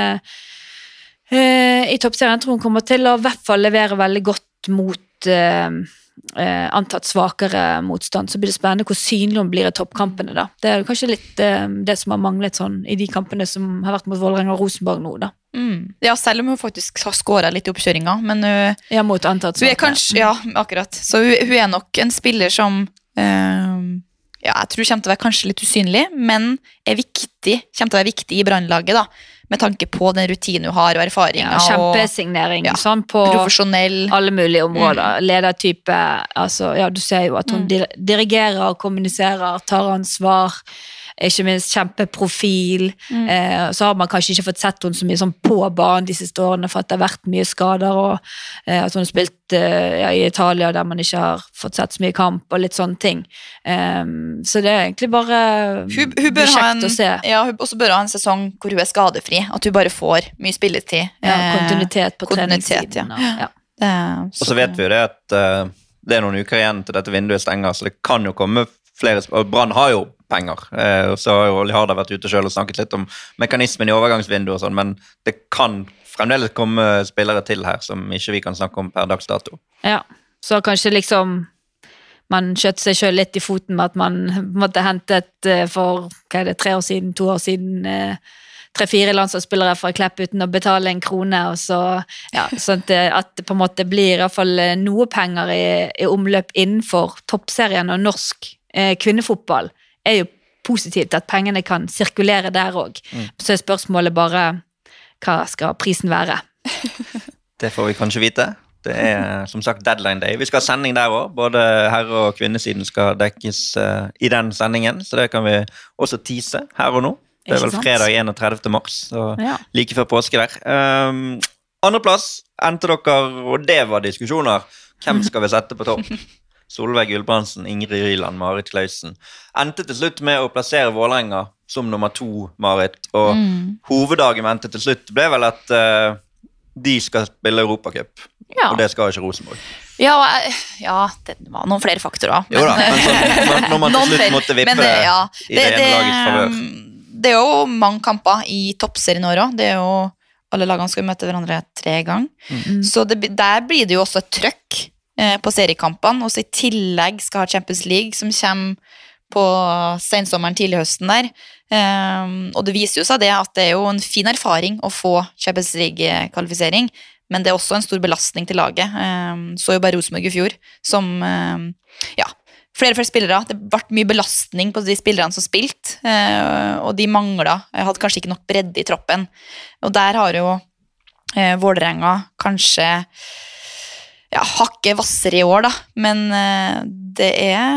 uh, i toppserien. Jeg tror hun kommer til å i hvert fall levere veldig godt mot uh, Eh, antatt svakere motstand, så blir det spennende hvor synlig hun blir i toppkampene da. Det er kanskje litt eh, det som har manglet sånn i de kampene som har vært mot Vålerenga og Rosenborg nå da. Mm. Ja, selv om hun faktisk har skåret litt i oppkjøringa, men hun, ja, mot antatt svakere. Kanskje, ja, akkurat. Så hun, hun er nok en spiller som eh, ja, jeg tror kommer til å være kanskje litt usynlig, men er viktig, kommer til å være viktig i Brannlaget da, med tanke på den rutinen hun har og erfaring. Ja, kjempesignering, ja, sånn på profesjonell. Alle mulige områder. Mm. Ledertype, altså, ja, du ser jo at hun mm. dirigerer, kommuniserer, tar ansvar, ikke minst kjempeprofil. Mm. Eh, så har man kanskje ikke fått sett henne så mye sånn på banen de siste årene, for at det har vært mye skader, og eh, at hun har spilt eh, ja, i Italia, der man ikke har fått sett så mye kamp, og litt sånne ting. Eh, så det er egentlig bare hun, hun bør kjekt ha en, å se. Ja, hun også bør ha en sesong hvor hun er skadefri, at hun bare får mye spilletid. Ja, kontinuitet på kontinuitet, treningssiden. Ja. Ja. Det, så. Og så vet vi jo det at uh, det er noen uker igjen til dette vinduet stenger, så det kan jo komme flere, og Brann har jo penger, eh, og så har jo Olli Harder vært ute selv og snakket litt om mekanismen i overgangsvinduet og sånn, men det kan fremdeles komme spillere til her som ikke vi kan snakke om per dags dato. Ja, så kanskje liksom man skjøtte seg selv litt i foten med at man måtte hentet for, hva er det, tre år siden, to år siden, eh, tre-fire landslagsspillere fra Klepp uten å betale en krone, og så, ja, sånn at det, at det på en måte blir i hvert fall noe penger i, i omløp innenfor toppserien, og norsk eh, kvinnefotball er jo positivt at pengene kan sirkulere der også. Mm. Så er spørsmålet bare, hva skal prisen være? Det får vi kanskje vite. Det er som sagt deadline day. Vi skal ha sending der også. Både herre- og kvinnesiden skal dekkes uh, i den sendingen, så det kan vi også tease her og nå. Det er vel fredag enogtredivte mars, så ja. Like før påske der. Um, andreplass endte dere, og det var diskusjoner. Hvem skal vi sette på topp? Solveig Gulbrandsen, Ingrid Ryland, Marit Klausen. Endte til slutt med å plassere Vålerenga som nummer to, Marit. Og mm. hovedargumentet til slutt ble vel at uh, de skal spille Europacup. Ja. Og det skal ikke Rosenborg. Ja, ja, det var noen flere faktorer. Men, jo da, men så, når man til slutt måtte vippe det, ja, i det, det ene lagets favør. Det er jo mange kamper i toppserien år også. Det er jo, alle lagene skal møte hverandre tre ganger. Mm. Så det, der blir det jo også et trøkk eh, på seriekampene, og så i tillegg skal ha Champions League, som kommer på sensommeren, tidlig høsten der. Um, og det viser jo seg det at det er jo en fin erfaring å få Champions League-kvalifisering, men det er også en stor belastning til laget. Um, så jo bare Rosenborg i fjor, som, um, ja, flere og flere spillere, det ble mye belastning på de spillerne som spilte, uh, og de manglet, hadde kanskje ikke nok bredde i troppen. Og der har jo uh, Vålerenga kanskje ja, hakke vassere i år da, men uh, det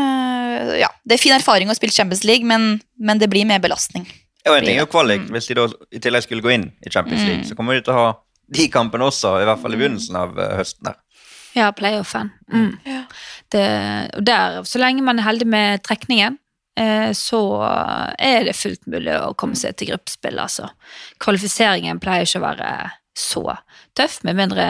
er ja, det er fin erfaring å spille Champions League, men, men det blir mer belastning. Ja, og en ting er jo kvalik, hvis de da i tillegg skulle gå inn i Champions League, mm. så kommer de til å ha de kampene også, i hvert fall i begynnelsen av uh, høsten der. Ja, playoffen. Mm. Ja. Det, og der, så lenge man er heldig med trekningen, eh, så er det fullt mulig å komme seg til gruppespill, altså. Kvalifiseringen pleier ikke å være så tøff, med mindre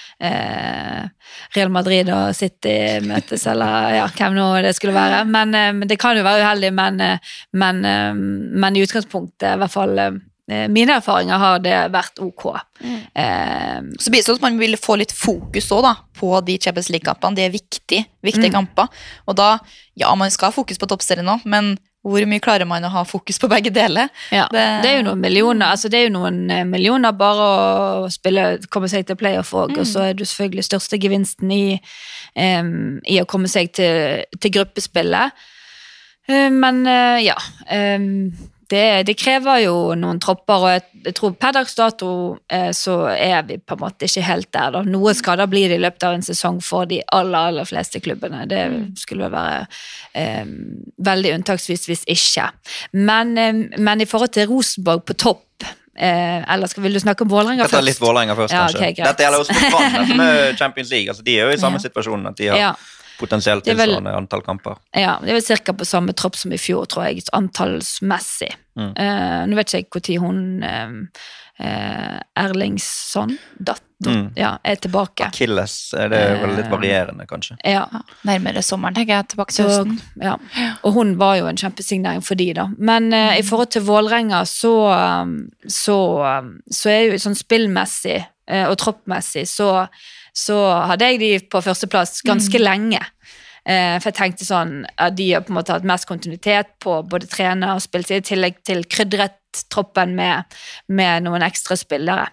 eh, Real Madrid og City møtes, eller ja, hvem nå det skulle være. Men, eh, men det kan jo være uheldig, men, eh, men, eh, men i utgangspunktet, i hvert fall eh, mine erfaringer har det vært ok. Mm. Eh, så blir det sånn at man vil få litt fokus også da, på de Champions League-kampene. Det er viktig, viktige mm. kamper. Og da, ja, man skal ha fokus på toppserien nå, men hvor mye klarer man å ha fokus på begge deler? Ja, det, det er jo noen millioner, altså det er jo noen millioner bare å spille, komme seg til playoff også, mm. og så er det selvfølgelig største gevinsten i, um, i å komme seg til, til gruppespillet. Uh, men uh, ja, um, det, det krever jo noen tropper, og jeg, jeg tror per dags dato eh, så er vi på en måte ikke helt der. Da. Noe skader blir det i løpet av en sesong for de aller, aller fleste klubbene. Det skulle vel være eh, veldig unntaksvis hvis ikke. Men, eh, men i forhold til Rosenborg på topp, eh, eller skal, vil du snakke om Vålerenga først? Jeg tar litt Vålerenga først, ja, kanskje. okay, Dette gjelder også for Brann, med Champions League. Altså, de er jo i samme ja. situasjon at de har... Ja. Potensielt tilsvarende antall kamper. Ja, det er vel cirka på samme tropp som i fjor, tror jeg, antallsmessig. Mm. Uh, nå vet ikke jeg hvor hun um, uh, Erlingsson datt, mm. ja, er tilbake. Achilles, er det vel litt varierende, kanskje? Ja. Nærmere sommeren, tenker jeg, tilbake til høsten. Ja. Og hun var jo en kjempesignering for de da. Men uh, i forhold til Vålerenga, så, um, så, um, så er jo sånn spillmessig uh, og troppmessig, så så hadde jeg de på førsteplass ganske mm. lenge. Eh, for jeg tenkte sånn, at de har på en måte hatt mest kontinuitet på både trener og spilletid, i tillegg til krydret troppen med, med noen ekstra spillere.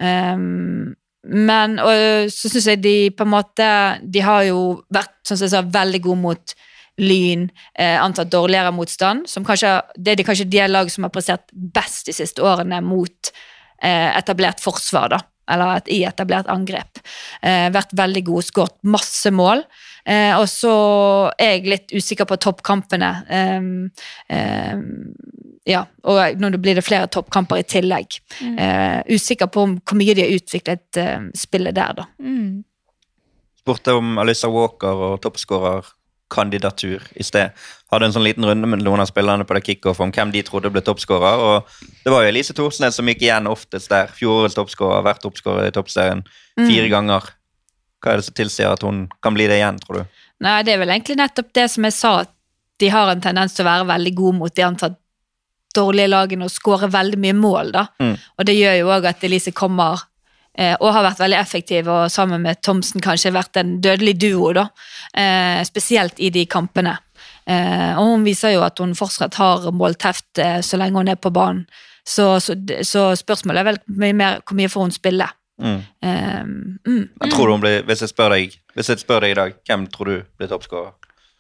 Um, men, og så synes jeg de på en måte, de har jo vært, sånn som jeg sa, veldig gode mot Lyn, eh, antatt dårligere motstand, som kanskje, det er de, kanskje de lag som har prestert best de siste årene mot eh, etablert forsvar da. Eller et i etablert angrep. Eh, vært veldig god, skåret masse mål. Eh, og så er jeg litt usikker på toppkampene. Eh, eh, ja, og nå blir det flere toppkamper i tillegg. Mm. Eh, usikker på om, hvor mye de har utviklet eh, spillet der, da. Mm. Spurte om Alyssa Walker og toppskårer kandidatur i sted. Hadde en sånn liten runde med noen av spillerne på det kick-off om hvem de trodde ble toppskårer, og det var jo Elise Thorsnes som gikk igjen oftest der. Fjorårets toppskårer, vært toppskårer i toppserien fire mm. ganger. Hva er det som tilsier at hun kan bli det igjen, tror du? Nei, det er vel egentlig nettopp det som jeg sa, at de har en tendens til å være veldig gode mot de antatt dårlige lagene og skåre veldig mye mål da. Mm. Og det gjør jo også at Elise kommer og har vært veldig effektiv, og sammen med Thomsen kanskje vært en dødelig duo da, eh, spesielt i de kampene. Eh, og hun viser jo at hun fortsatt har målteft eh, så lenge hun er på banen. Så, så, så spørsmålet er vel mye mer hvor mye får hun spille. Mm. Eh, mm. Men tror du hun blir, hvis jeg spør deg, hvis jeg spør deg i dag, hvem tror du blir toppskårer?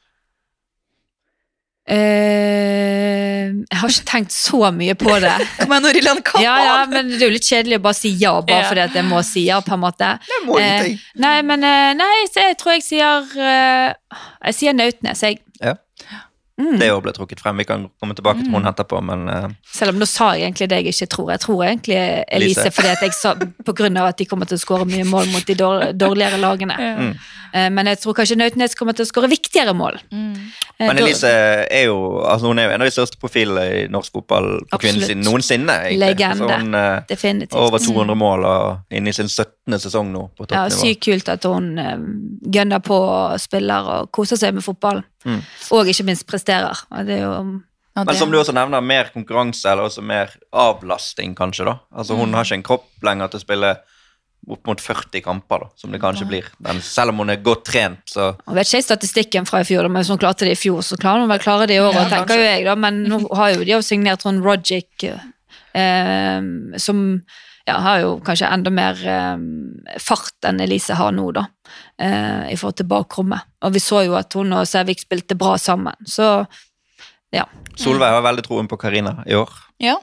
Uh, jeg har ikke tenkt så mye på det. Kom igjen, Norilland, kom ja, ja, men det er jo litt kjedelig å bare si ja, bare ja. fordi at jeg må si ja, på en måte. Det må uh, nei, men uh, nei, så jeg tror jeg sier uh, jeg sier Nautnes, jeg. Ja. Mm. Det er jo ble trukket frem. Vi kan komme tilbake til hun etterpå, men... Uh... Selv om nå sa jeg egentlig det jeg ikke tror. Jeg tror egentlig Elise, Elise. fordi at jeg sa, på grunn av at de kommer til å skåre mye mål mot de dårligere lagene. Mm. Uh, men jeg tror kanskje Nautnes kommer til å skåre viktigere mål. Mm. Uh, men Elise er jo, altså hun er jo en av de største profilene i norsk fotball på kvinnesiden noensinne. Egentlig. Legende, altså hun, uh, definitivt. Over to hundre mål og inne i sin syttende sesong nå på toppnivå. Ja, sykt kult at hun uh, gønner på spiller og koser seg med fotball. Mm. Og ikke minst presterer. Det er jo, ja, men som du også nevner, mer konkurranse eller også mer avlasting kanskje da. Altså hun mm. har ikke en kropp lenger til å spille opp mot førti kamper da, som det kanskje ja. blir. Men selv om hun er godt trent, så... Jeg vet ikke statistikken fra i fjor, men hvis hun klarte det i fjor, så klarer hun vel klare det i år, ja, tenker jo jeg da. Men nå har jo de jo signert sånn Rogic, eh, som... Ja, har jo kanskje enda mer eh, fart enn Elise har nå da, eh, i forhold til bakrommet. Og vi så jo at hun og Sævik spilte bra sammen, så ja. Solveig har veldig troen på Karina i år. Ja.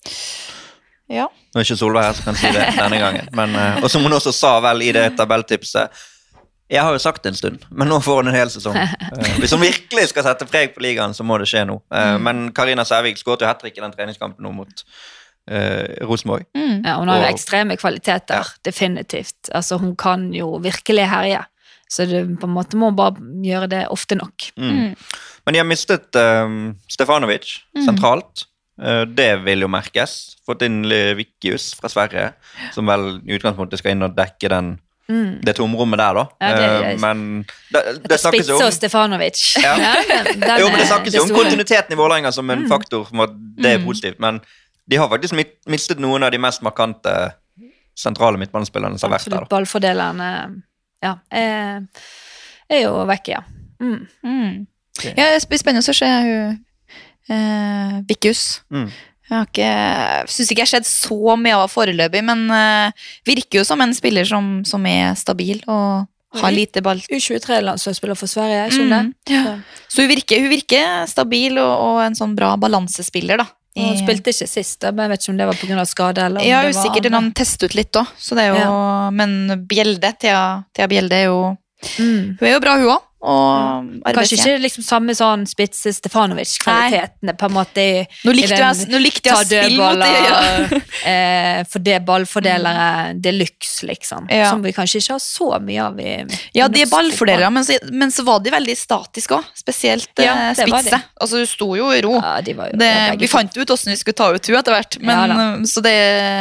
Ja. Nå er ikke Solveig her som kan si det denne gangen, men, eh, og som hun også sa vel i det tabelltipset, jeg har jo sagt det en stund, men nå får hun en hel sesong. Eh, hvis hun virkelig skal sette preg på ligaen, så må det skje nå. Eh, mm. Men Karina Sævik skåret jo hat-trick i den treningskampen nå mot Uh, Rosenborg. Mm. Ja, hun har jo ekstreme kvaliteter, ja. definitivt. Altså, hun kan jo virkelig herje. Så det, på en måte må hun bare gjøre det ofte nok. Mm. Mm. Men de har mistet um, Stefanovic mm. sentralt. Uh, det vil jo merkes. Fått inn Vikius fra Sverige, som vel i utgangspunktet skal inn og dekke den Mm. det tomrommet der da. Ja, det, det, uh, men det, det snakkes jo om... Spitze og Stefanovic. Ja. Ja, den, den, jo, men det snakkes jo om kontinuiteten i Vålerenga som en mm. faktor, for at det er positivt, men de har faktisk mistet noen av de mest markante sentrale midtbanespillerne som har vært der. Absolutt, ballfordelerne, ja, er, er jo vekk, ja. Mm. Mm. Okay. Ja, det blir spennende å se hun eh, Vikius. Mm. Jeg har ikke, synes ikke jeg har sett så mye av foreløpig, men eh, virker jo som en spiller som, som er stabil og har lite ball. U tjuetre-landslagsspiller for Sverige, ikke mm. det? Ja. Så hun virker, hun virker stabil og, og en sånn bra balansespiller da. Hun I- spilte ikke sist, da, men jeg vet ikke om det var på grunn av skade, eller om Ja, det var usikkert. andre. Han testet ut litt da, så det er jo, men Bjelde, Thea, Thea Bjelde er jo, Mm. hun er jo bra hun også, og Kanskje arbeidsgjeng. ikke liksom samme sånn Spitze Stefanovic-kvalitetene på en måte i, Nå i likte den jeg, nå likte jeg å ta spille mot det, ja. dødballer, eh, for det ballfordelere deluxe, liksom. Ja. Som vi kanskje ikke har så mye av i Ja, i de er norsk ballfordelere, men så, men så var de veldig statiske også, spesielt Ja, eh, det var de. spitse. Altså, hun sto jo i ro. fotball. Ja, de var jo Det, ja, begge vi fant ut hvordan vi skulle ta ut hun etter hvert, men, Ja, da. så det,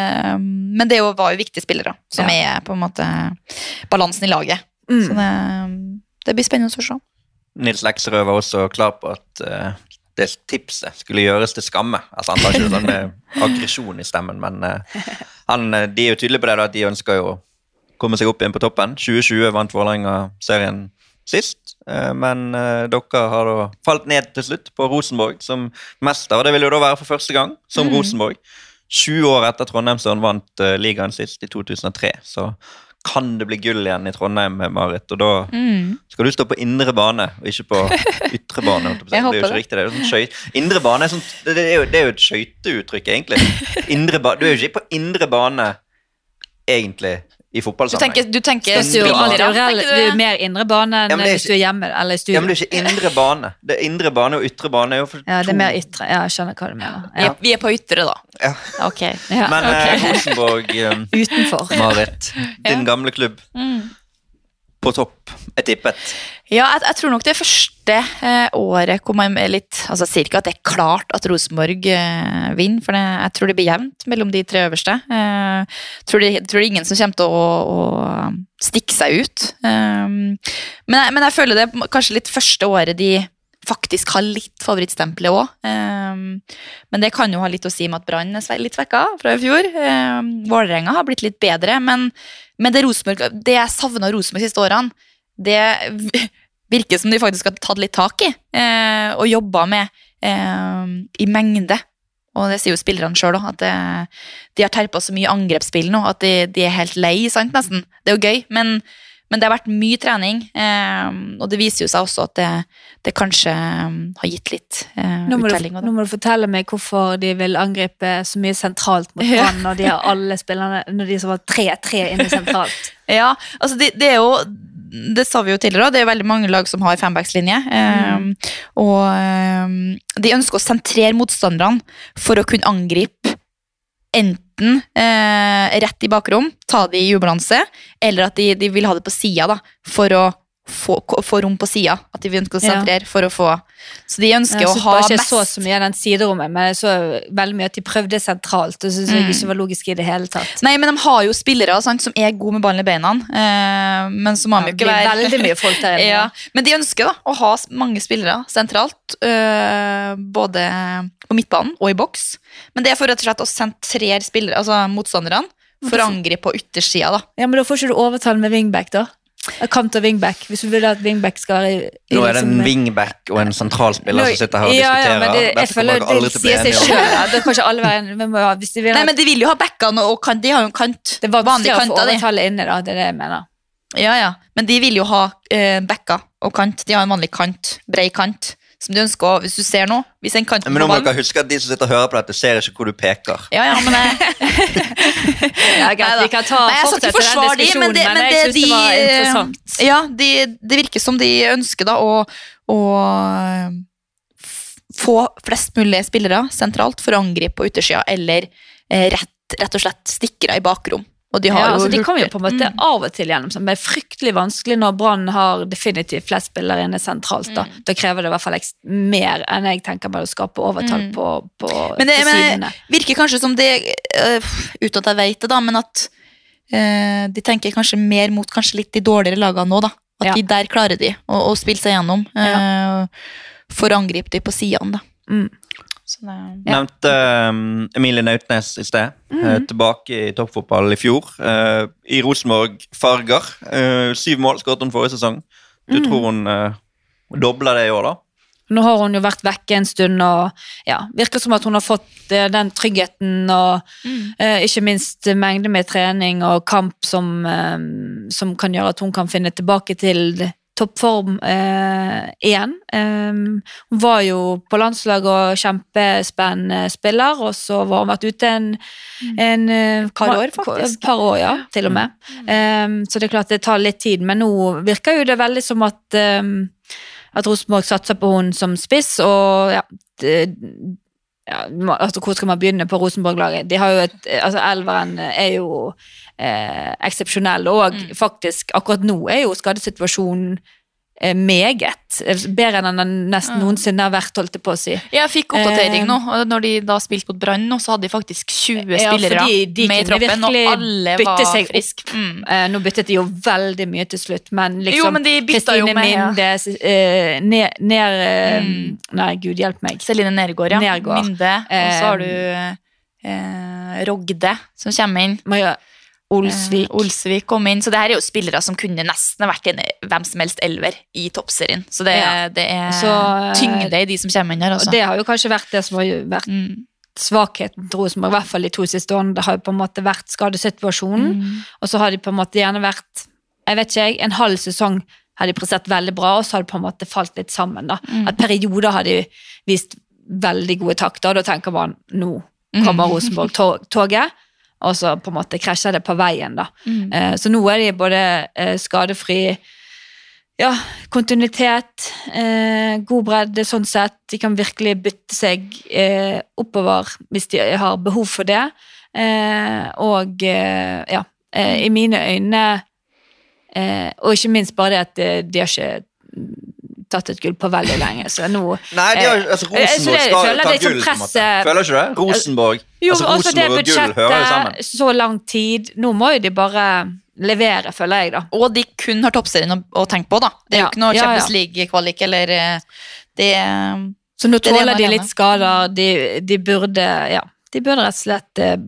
men det var jo viktige spillere, som Ja. er på en måte balansen i laget. Mm. Så det, det blir spennende å se. Nils Lekserød var også klar på at eh, det tipset skulle gjøres til skamme. Altså Han tar ikke det sånn med aggresjon i stemmen, men eh, han, eh, de er jo tydelige på det da, at de ønsker jo å komme seg opp igjen på toppen. tjue tjue vant Vålerenga serien sist, eh, men eh, dere har da falt ned til slutt på Rosenborg som mester, og det vil jo da være for første gang som Rosenborg. tjue år etter Trondheimsøren vant eh, ligaen sist i to tusen og tre, så kan det bli gull igjen i Trondheim, Marit, og da Mm. skal du stå på indre bane, og ikke på ytre bane. holdt jeg på å si. Jeg Det er jo håper ikke det. riktig, det er jo sånn skøyt. Indre bane er, sånn, det, det, er jo, det er jo et skøyteuttrykk, egentlig. Indre ba, du er jo ikke på indre bane, egentlig, i Du fotballsammenheng. tenker, du tenker Det er jo alltid spillere, rel- tenker det er jo du? mer indre bane enn Ja, men det er hvis du er hjemme eller i Ja, studio. men det er ikke indre bane. Det er indre bane og ytre bane er jo for Ja, det er to- mer ytre. Ja, jeg skjønner hva du mener. Vi Ja. er, vi er på ytre da. Ja. Ok. Ja, Men ok. eh, Rosenborg, eh, Utenfor. Marit, din gamle klubb, Mm. på topp, er tippet. Ja, jeg, jeg tror nok det første eh, året hvor man er litt, altså sier ikke at det er klart at Rosenborg eh, vinner, for det, jeg tror det blir jevnt mellom de tre øverste. Eh, tror det, tror det er ingen som kommer til å, å stikke seg ut. Eh, men, jeg, men jeg føler det er kanskje litt første året de faktisk har litt favorittstempelet også. Eh, men det kan jo ha litt å si med at Brann er sve- litt svekka fra i fjor. Eh, Vålerenga har blitt litt bedre, men, men det, Rosenborg, det jeg savnet av Rosenborg de siste årene, det virker som de faktisk har tatt litt tak i, eh, og jobba med eh, i mengde. Og det sier jo spillerne selv også, at det, de har terpet så mye angrepsspill nå, at de, de er helt lei, sant nesten. Det er jo gøy, men, men det har vært mye trening, eh, og det viser jo seg også at det, det kanskje eh, har gitt litt eh, Nå må, du, uttelling. nå må du fortelle meg hvorfor de vil angripe så mye sentralt mot Ja. Brann når de har alle spillerne, når de som var tre-tre inne sentralt. Ja, altså det, det er jo det sa vi jo tidligere, det er veldig mange lag som har fembackslinje, Mm. eh, og eh, de ønsker å sentrere motstanderne for å kunne angripe enten eh, rett i bakrom, ta det i ubalanse, eller at de, de vil ha det på sida da, for å få, få rom på sida, at de ønsker å Ja. sentrere for å få, så de ønsker Jeg å synes ha bare ikke jeg mest. så så mye av den siderommet, men jeg så veldig mye at de prøvde sentralt, og synes jeg Mm. ikke var logisk i det hele tatt. Nei, men de har jo spillere sant, som er gode med ballen i beina, eh, men så må Ja, de jo det ikke blir være veldig mye folk der inne. Ja, men de ønsker da å ha s- mange spillere sentralt, øh, både på midtbanen og i boks. Men det er for rett og slett å sentrere spillere, altså motstanderne, for å angripe på yttersida da. Ja, men da får ikke du overtale med wingback da. Kant og wingback, hvis du vil at wingback skal være i, i Nå er det en liksom- wingback og en sentralspiller Nå- som sitter her og ja, diskuterer. ja, men det, jeg Dette kommer føler dere aldri det til å bli sier seg enige om. selv. Ja. Det kan ikke alle være enige. Vi må, ha- hvis de vil Nei, ha, men de vil jo ha backene og kant, de har jo en kant, det er vanlig vanskelig å kant få av de. overtale inne da, det er det jeg mener. Ja, ja, men de vil jo ha øh, backer og kant, de har en vanlig kant, bred kant, som de ønsker å, hvis du ser nå, hvis en kant Men nå på må ballen. dere huske at de som sitter og hører på dette, ser ikke hvor du peker. Ja, ja, men jeg, Ja, greit, Neida. vi kan ta Nei, jeg skal ikke fortsette den forsvare de, diskusjonen, men det- men, men jeg det synes det var de, eh, interessant. Ja, de, det virker som de ønsker da å, å f- få flest mulig spillere sentralt for å angripe på yttersida, eller eh, rett, rett og slett stikkere i bakrom. Og de har Ja, jo altså, de kommer jo hurtig- på en måte Mm. av og til gjennom, men det er fryktelig vanskelig når Brann har definitivt flest spillere inne sentralt. Da, Mm. da krever det i hvert fall ekst- mer enn jeg tenker bare å skape overtall Mm. på, på, Men det på men, sidene. virker kanskje som det, uh, uten at jeg vet det da, men at eh, de tenker kanskje mer mot kanskje litt de dårligere lagene nå da. At Ja. de der klarer de å, å spille seg gjennom eh, for å angripe de på sidene da. Mm. Så det, Ja. Nevnte um, Emilie Nautnes i sted, eh, tilbake i toppfotball i fjor. eh, I Rosenborg-farger. Eh, syv mål skåret hun forrige sesong. Du tror hun uh, dobler det i år, da? Nå har hun jo vært vekke en stund, og ja, virker som at hun har fått eh, den tryggheten, og Mm. eh, ikke minst mengde med trening og kamp som, eh, som kan gjøre at hun kan finne tilbake til toppform eh, igjen. Um, hun var jo på landslaget og kjempespennende spiller, og så var hun vært ute en, en eh, Par år, faktisk. par år, ja, til og med. Um, så det er klart det tar litt tid, men nå virker jo det veldig som at, um, at Rosenborg satser på hun som spiss, og ja, det, ja, altså, hvor skal man begynne på Rosenborg-laget? De har jo et, altså Elveren er jo eh, eksepsjonell, og mm. faktisk akkurat nå er jo skadesituasjonen eh, meget, bedre enn den nesten noensinne har vært, holdt det på å si. Jeg fikk oppdatering nå, og når de da spilte mot Brann nå, så hadde de faktisk tjue ja, spillere de med i troppen, og alle var friske. Mm. Eh, nå byttet de jo veldig mye til slutt, men liksom jo, men de bytta jo Kristine med, ja. Minde, eh, ned, ned eh, Mm. nei, Gud hjelp meg. Celine Nergård, ja. Nergård. Minde, og så har du eh, Rogde som kommer inn. Maja Olsvik. Eh, Olsvik kom inn, så det her er jo spillere som kunne nesten vært en hvem som helst elver i toppserien. Så det, Ja. det er Så, eh, tyngde i de som kommer inn her også. Og det har jo kanskje vært det som har vært Mm. svakheten til Rosenborg, i hvert fall de to siste årene. Det har jo på en måte vært skadesituasjonen, Mm. og så har de på en måte gjerne vært, jeg vet ikke jeg, en halv sesong har de prestert veldig bra, og så har det på en måte falt litt sammen da. Mm. At perioder har de vist veldig gode takter, og da tenker man, nå kommer Rosenborg-toget, og så på en måte krasjer det på veien da. Mm. Eh, så nå er de både eh, skadefri, ja, kontinuitet, eh, god bredde sånn sett, de kan virkelig bytte seg eh, oppover hvis de har behov for det, eh, og eh, ja, eh, i mine øyne, eh, og ikke minst bare det at eh, de har ikke tatt et gull på veldig lenge, så nå... Nei, de har, altså Eh, så Rosenborg det- skal føler ta det som gull, på en måte. presset- Føler ikke det? Rosenborg, Jo, altså også det Rosenborg og gull hører jo sammen. budsjettet, så lang tid, nå må jo de bare levere, føler jeg da. Og de kun har toppserien å, å tenke på da. Det er Ja, jo ikke noe ja, ja. Champions League-kvalik, eller eh, det... Så nå Det er det tåler man de gjør. litt skader, de, de burde, ja, de burde rett og slett eh,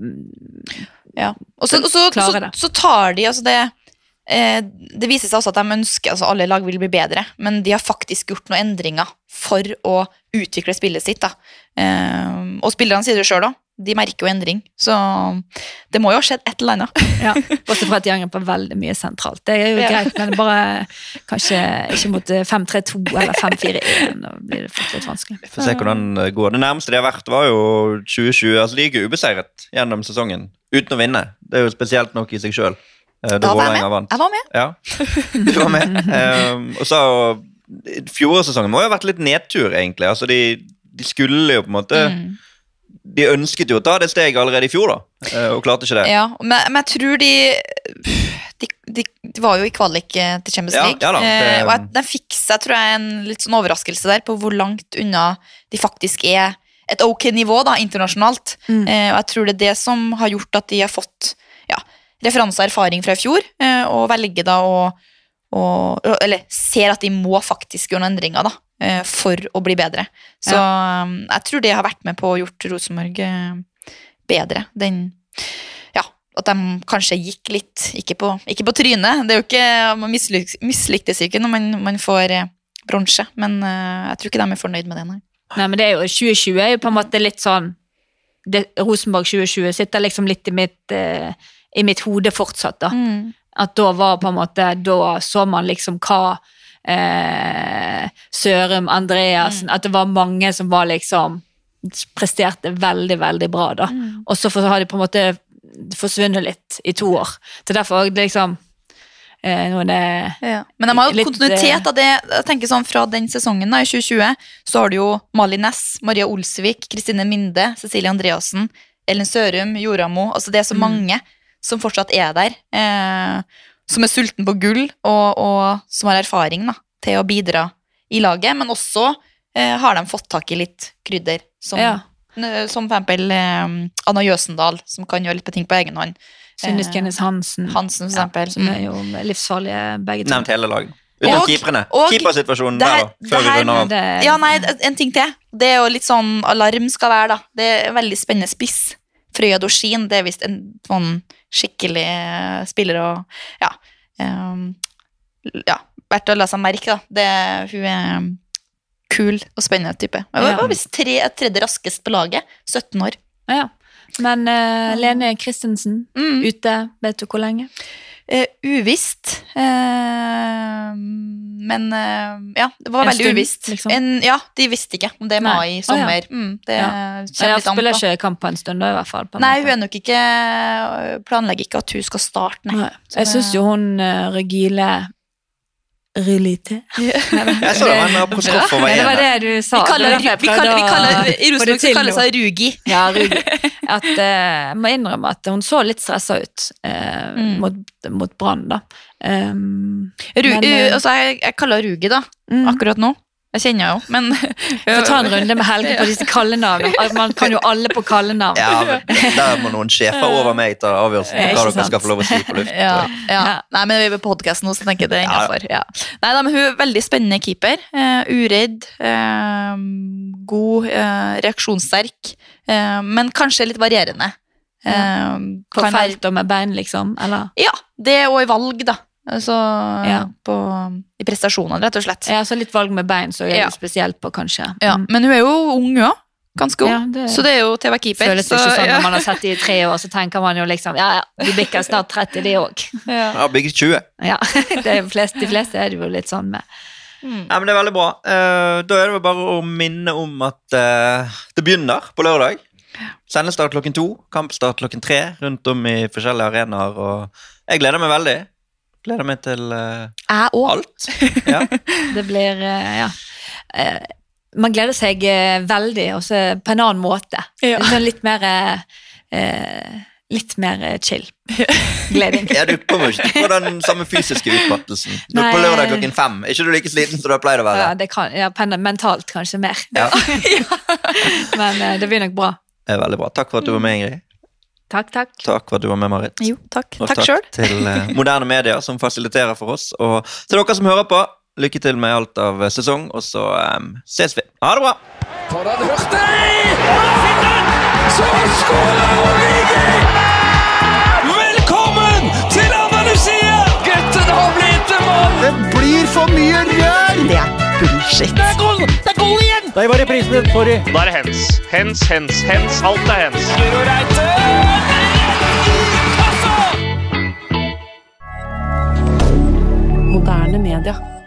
Ja. Og så, og så, Klare så, det. så tar de, altså det eh, det viser seg også at de ønsker, altså alle lag vil bli bedre, men de har faktisk gjort noen endringer for å utvikle spillet sitt da. Eh, og spillerne sier det selv da, de merker jo endring, så det må jo ha skjedd et eller annet. ja, bortsett fra at de angrer på veldig mye sentralt. Det er jo Ja. greit, men bare kanskje ikke mot fem tre to eller fem fire en, da blir det faktisk litt vanskelig. Vi får se hvordan det går. Det nærmeste de har vært var jo tjue tjue, altså de gikk jo ubeseiret gjennom sesongen, uten å vinne. Det er jo spesielt nok i seg selv. eh, Da Da var jeg Vålerenga med. vant. Jeg var med. Ja, du var med. Um, og så fjorårssesongen må jo ha vært litt nedtur, egentlig. Altså, de, de skulle jo på en måte Mm. De ønsket jo å ta det steget allerede i fjor, da, eh, og klarte ikke det. Ja, men, men jeg tror de, de, de, de var jo i kvalik eh, til Champions Ja, League, ja da, det- eh, og jeg, de fikk seg, tror jeg, en litt sånn overraskelse der på hvor langt unna de faktisk er et ok nivå da, internasjonalt. Mm. Eh, og jeg tror det er det som har gjort at de har fått ja, referanse og erfaring fra i fjor, eh, og velger da å, å eller ser at de må faktisk gjøre noen endringer da, eh, for å bli bedre. Så um, jeg tror det har vært med på å gjort Rosenborg eh, bedre. Den, ja, at de kanskje gikk litt, ikke på, ikke på trynet. Det er jo ikke, man mislyk, mislyktes ikke når man, man får eh, bronse, men eh, jeg tror ikke de er fornøyd med det, nei. Nei, men det er jo tjue tjue er jo på en måte litt sånn, det, Rosenborg tjue tjue sitter liksom litt i mitt, eh, i mitt hode fortsatt da. Mm. At da var på en måte, da så man liksom hva eh, Sørum, Andreasen, at det var mange som var liksom, presterte veldig, veldig bra da. Og så for, har de på en måte forsvunnet litt i to år. Så derfor er det liksom, eh, noen er, Ja. Men de har jo Litt, kontinuitet av det. Jeg tenker sånn fra den sesongen da, i tjue tjue, så har du jo Mali Næss, Maria Olsvik, Kristine Minde, Cecilie Andreasen, Ellen Sørum, Joramo, altså det er så mange som fortsatt er der, eh, som er sulten på gull, og, og som har erfaring da, til å bidra i laget, men også eh, har de fått tak i litt krydder, som, Ja. n- som for eksempel eh, Anna Jøsendal, som kan gjøre litt på ting på egen hånd. Synnes Eh, Kjennes Hansen, Hansen, for eksempel. ja, som er Mm. jo livsfarlige begge to. Nevnt hele laget. Utenom Og- keeperne. og- Keepersituasjonen det der, her- da. det Før vi her- runder av. Det, Ja, nei, en ting til. Det er jo litt sånn alarm skal være, da. Det er en veldig spennende spiss. Frøya Dorsin, det er visst en sånn skikkelig eh, spiller og ja. Um, ja, verdt å la seg merke, da. Det, hun er um, kul og spennende type. Hun Ja. var visst tre, tredje raskest på laget. sytten år. ja. Men eh, Lene Christensen, Mm. ute, vet du hvor lenge? Eh, uvisst. Eh, men uh, ja, det var En veldig stund, uvisst. liksom. En, ja, de visste ikke om det er Nei. mai, Å, ja. sommer. Mm, det Ja. kommer Jeg litt an spiller på. ikke kamp på en stund da, i hvert fall. På en Nei, måte. hun er nok ikke, planlegger ikke at hun skal starte, nei. Nei. Jeg synes jo hun uh, Regile Rulite. Jeg så det var en apostrof for Ja, hver det var ene. det du sa. Vi kaller, Det var derfor jeg vi kaller, vi prøvde å kaller, I få det Rosenborg så til kalles nå. hun Rugi. Ja, Rugi. At, eh, jeg må innrømme at hun så litt stresset ut eh, Mm. mot, mot Brann da. Um, Ru, Men, uh, eh, altså, jeg, jeg kaller henne Rugi da, mm. akkurat nå. Jeg kjenner henne jo, men... Få ta en runde med Helge på disse kallenavnene. At Man kan jo alle på kallenavn. Ja, men der må noen sjefer over meg ta avgjørelsen Ja, på hva ikke dere sant. skal få lov å si på luft. Ja, ja. Ja. Nei, men vi er på podcasten nå, så tenker jeg det er Ja. innenfor. Ja. Nei, da, men hun er veldig spennende keeper. Uh, uredd, uh, god, uh, reaksjonssterk, uh, men kanskje litt varierende. Uh, På kan- felt og med bein, liksom. Eller? Ja, det og i valg, da. Altså, Ja. på, i prestasjonene, rett og slett. Ja, så litt valg med bein, så er Ja. det spesielt på, kanskje. Ja, Mm. men hun er jo ung, ja. Ganske ung. Ja, det- Så det er jo til å være keeper. Føles så, ikke sånn ja. når man har sett de i tre år, så tenker man jo liksom, ja, ja, de bikker snart tretti, de også. Ja. Ja, bygget tjue. Ja, det er jo flest, de fleste er det jo litt sånn med. Ja, men det er veldig bra. Eh, da er det vel bare å minne om at eh, det begynner på lørdag. Sendestart klokken to, kampstart klokken tre, rundt om i forskjellige arenaer, og jeg gleder meg veldig. Gleder meg til eh, Jeg også. alt. Ja. Det blir, eh, ja. Eh, Man gleder seg eh, veldig, også på en annen måte. Ja. Sånn litt mer, eh, eh, litt mer eh, chill. Gleding. Ja, du kommer jo ikke til å få den samme fysiske utmattelsen. Du er Nei. på lørdag klokken fem. Er ikke du like sliten som du har pleid å være? Ja, det kan, ja, pen- mentalt kanskje mer. Ja. Men eh, det blir nok bra. Det er veldig bra. Takk for at du var med, Ingrid. Takk, takk. Takk for at du var med, Marit. Jo, takk. Og Takk selv. til eh, Moderne Media, som fasiliterer for oss. Og til dere som hører på, lykke til med alt av eh, sesong, og så eh, ses vi. Ha det bra! For han hørte Så skåler Origi! Velkommen til Andalusia! Gutten har blitt en mann! Det blir for mye rør! Det er bullshit. Det er goal! Det er goal igjen! Der var reprisen, sorry. Da er det hens. Hens, hens, hens. Alt er hens. Guro Reite! Moderne media.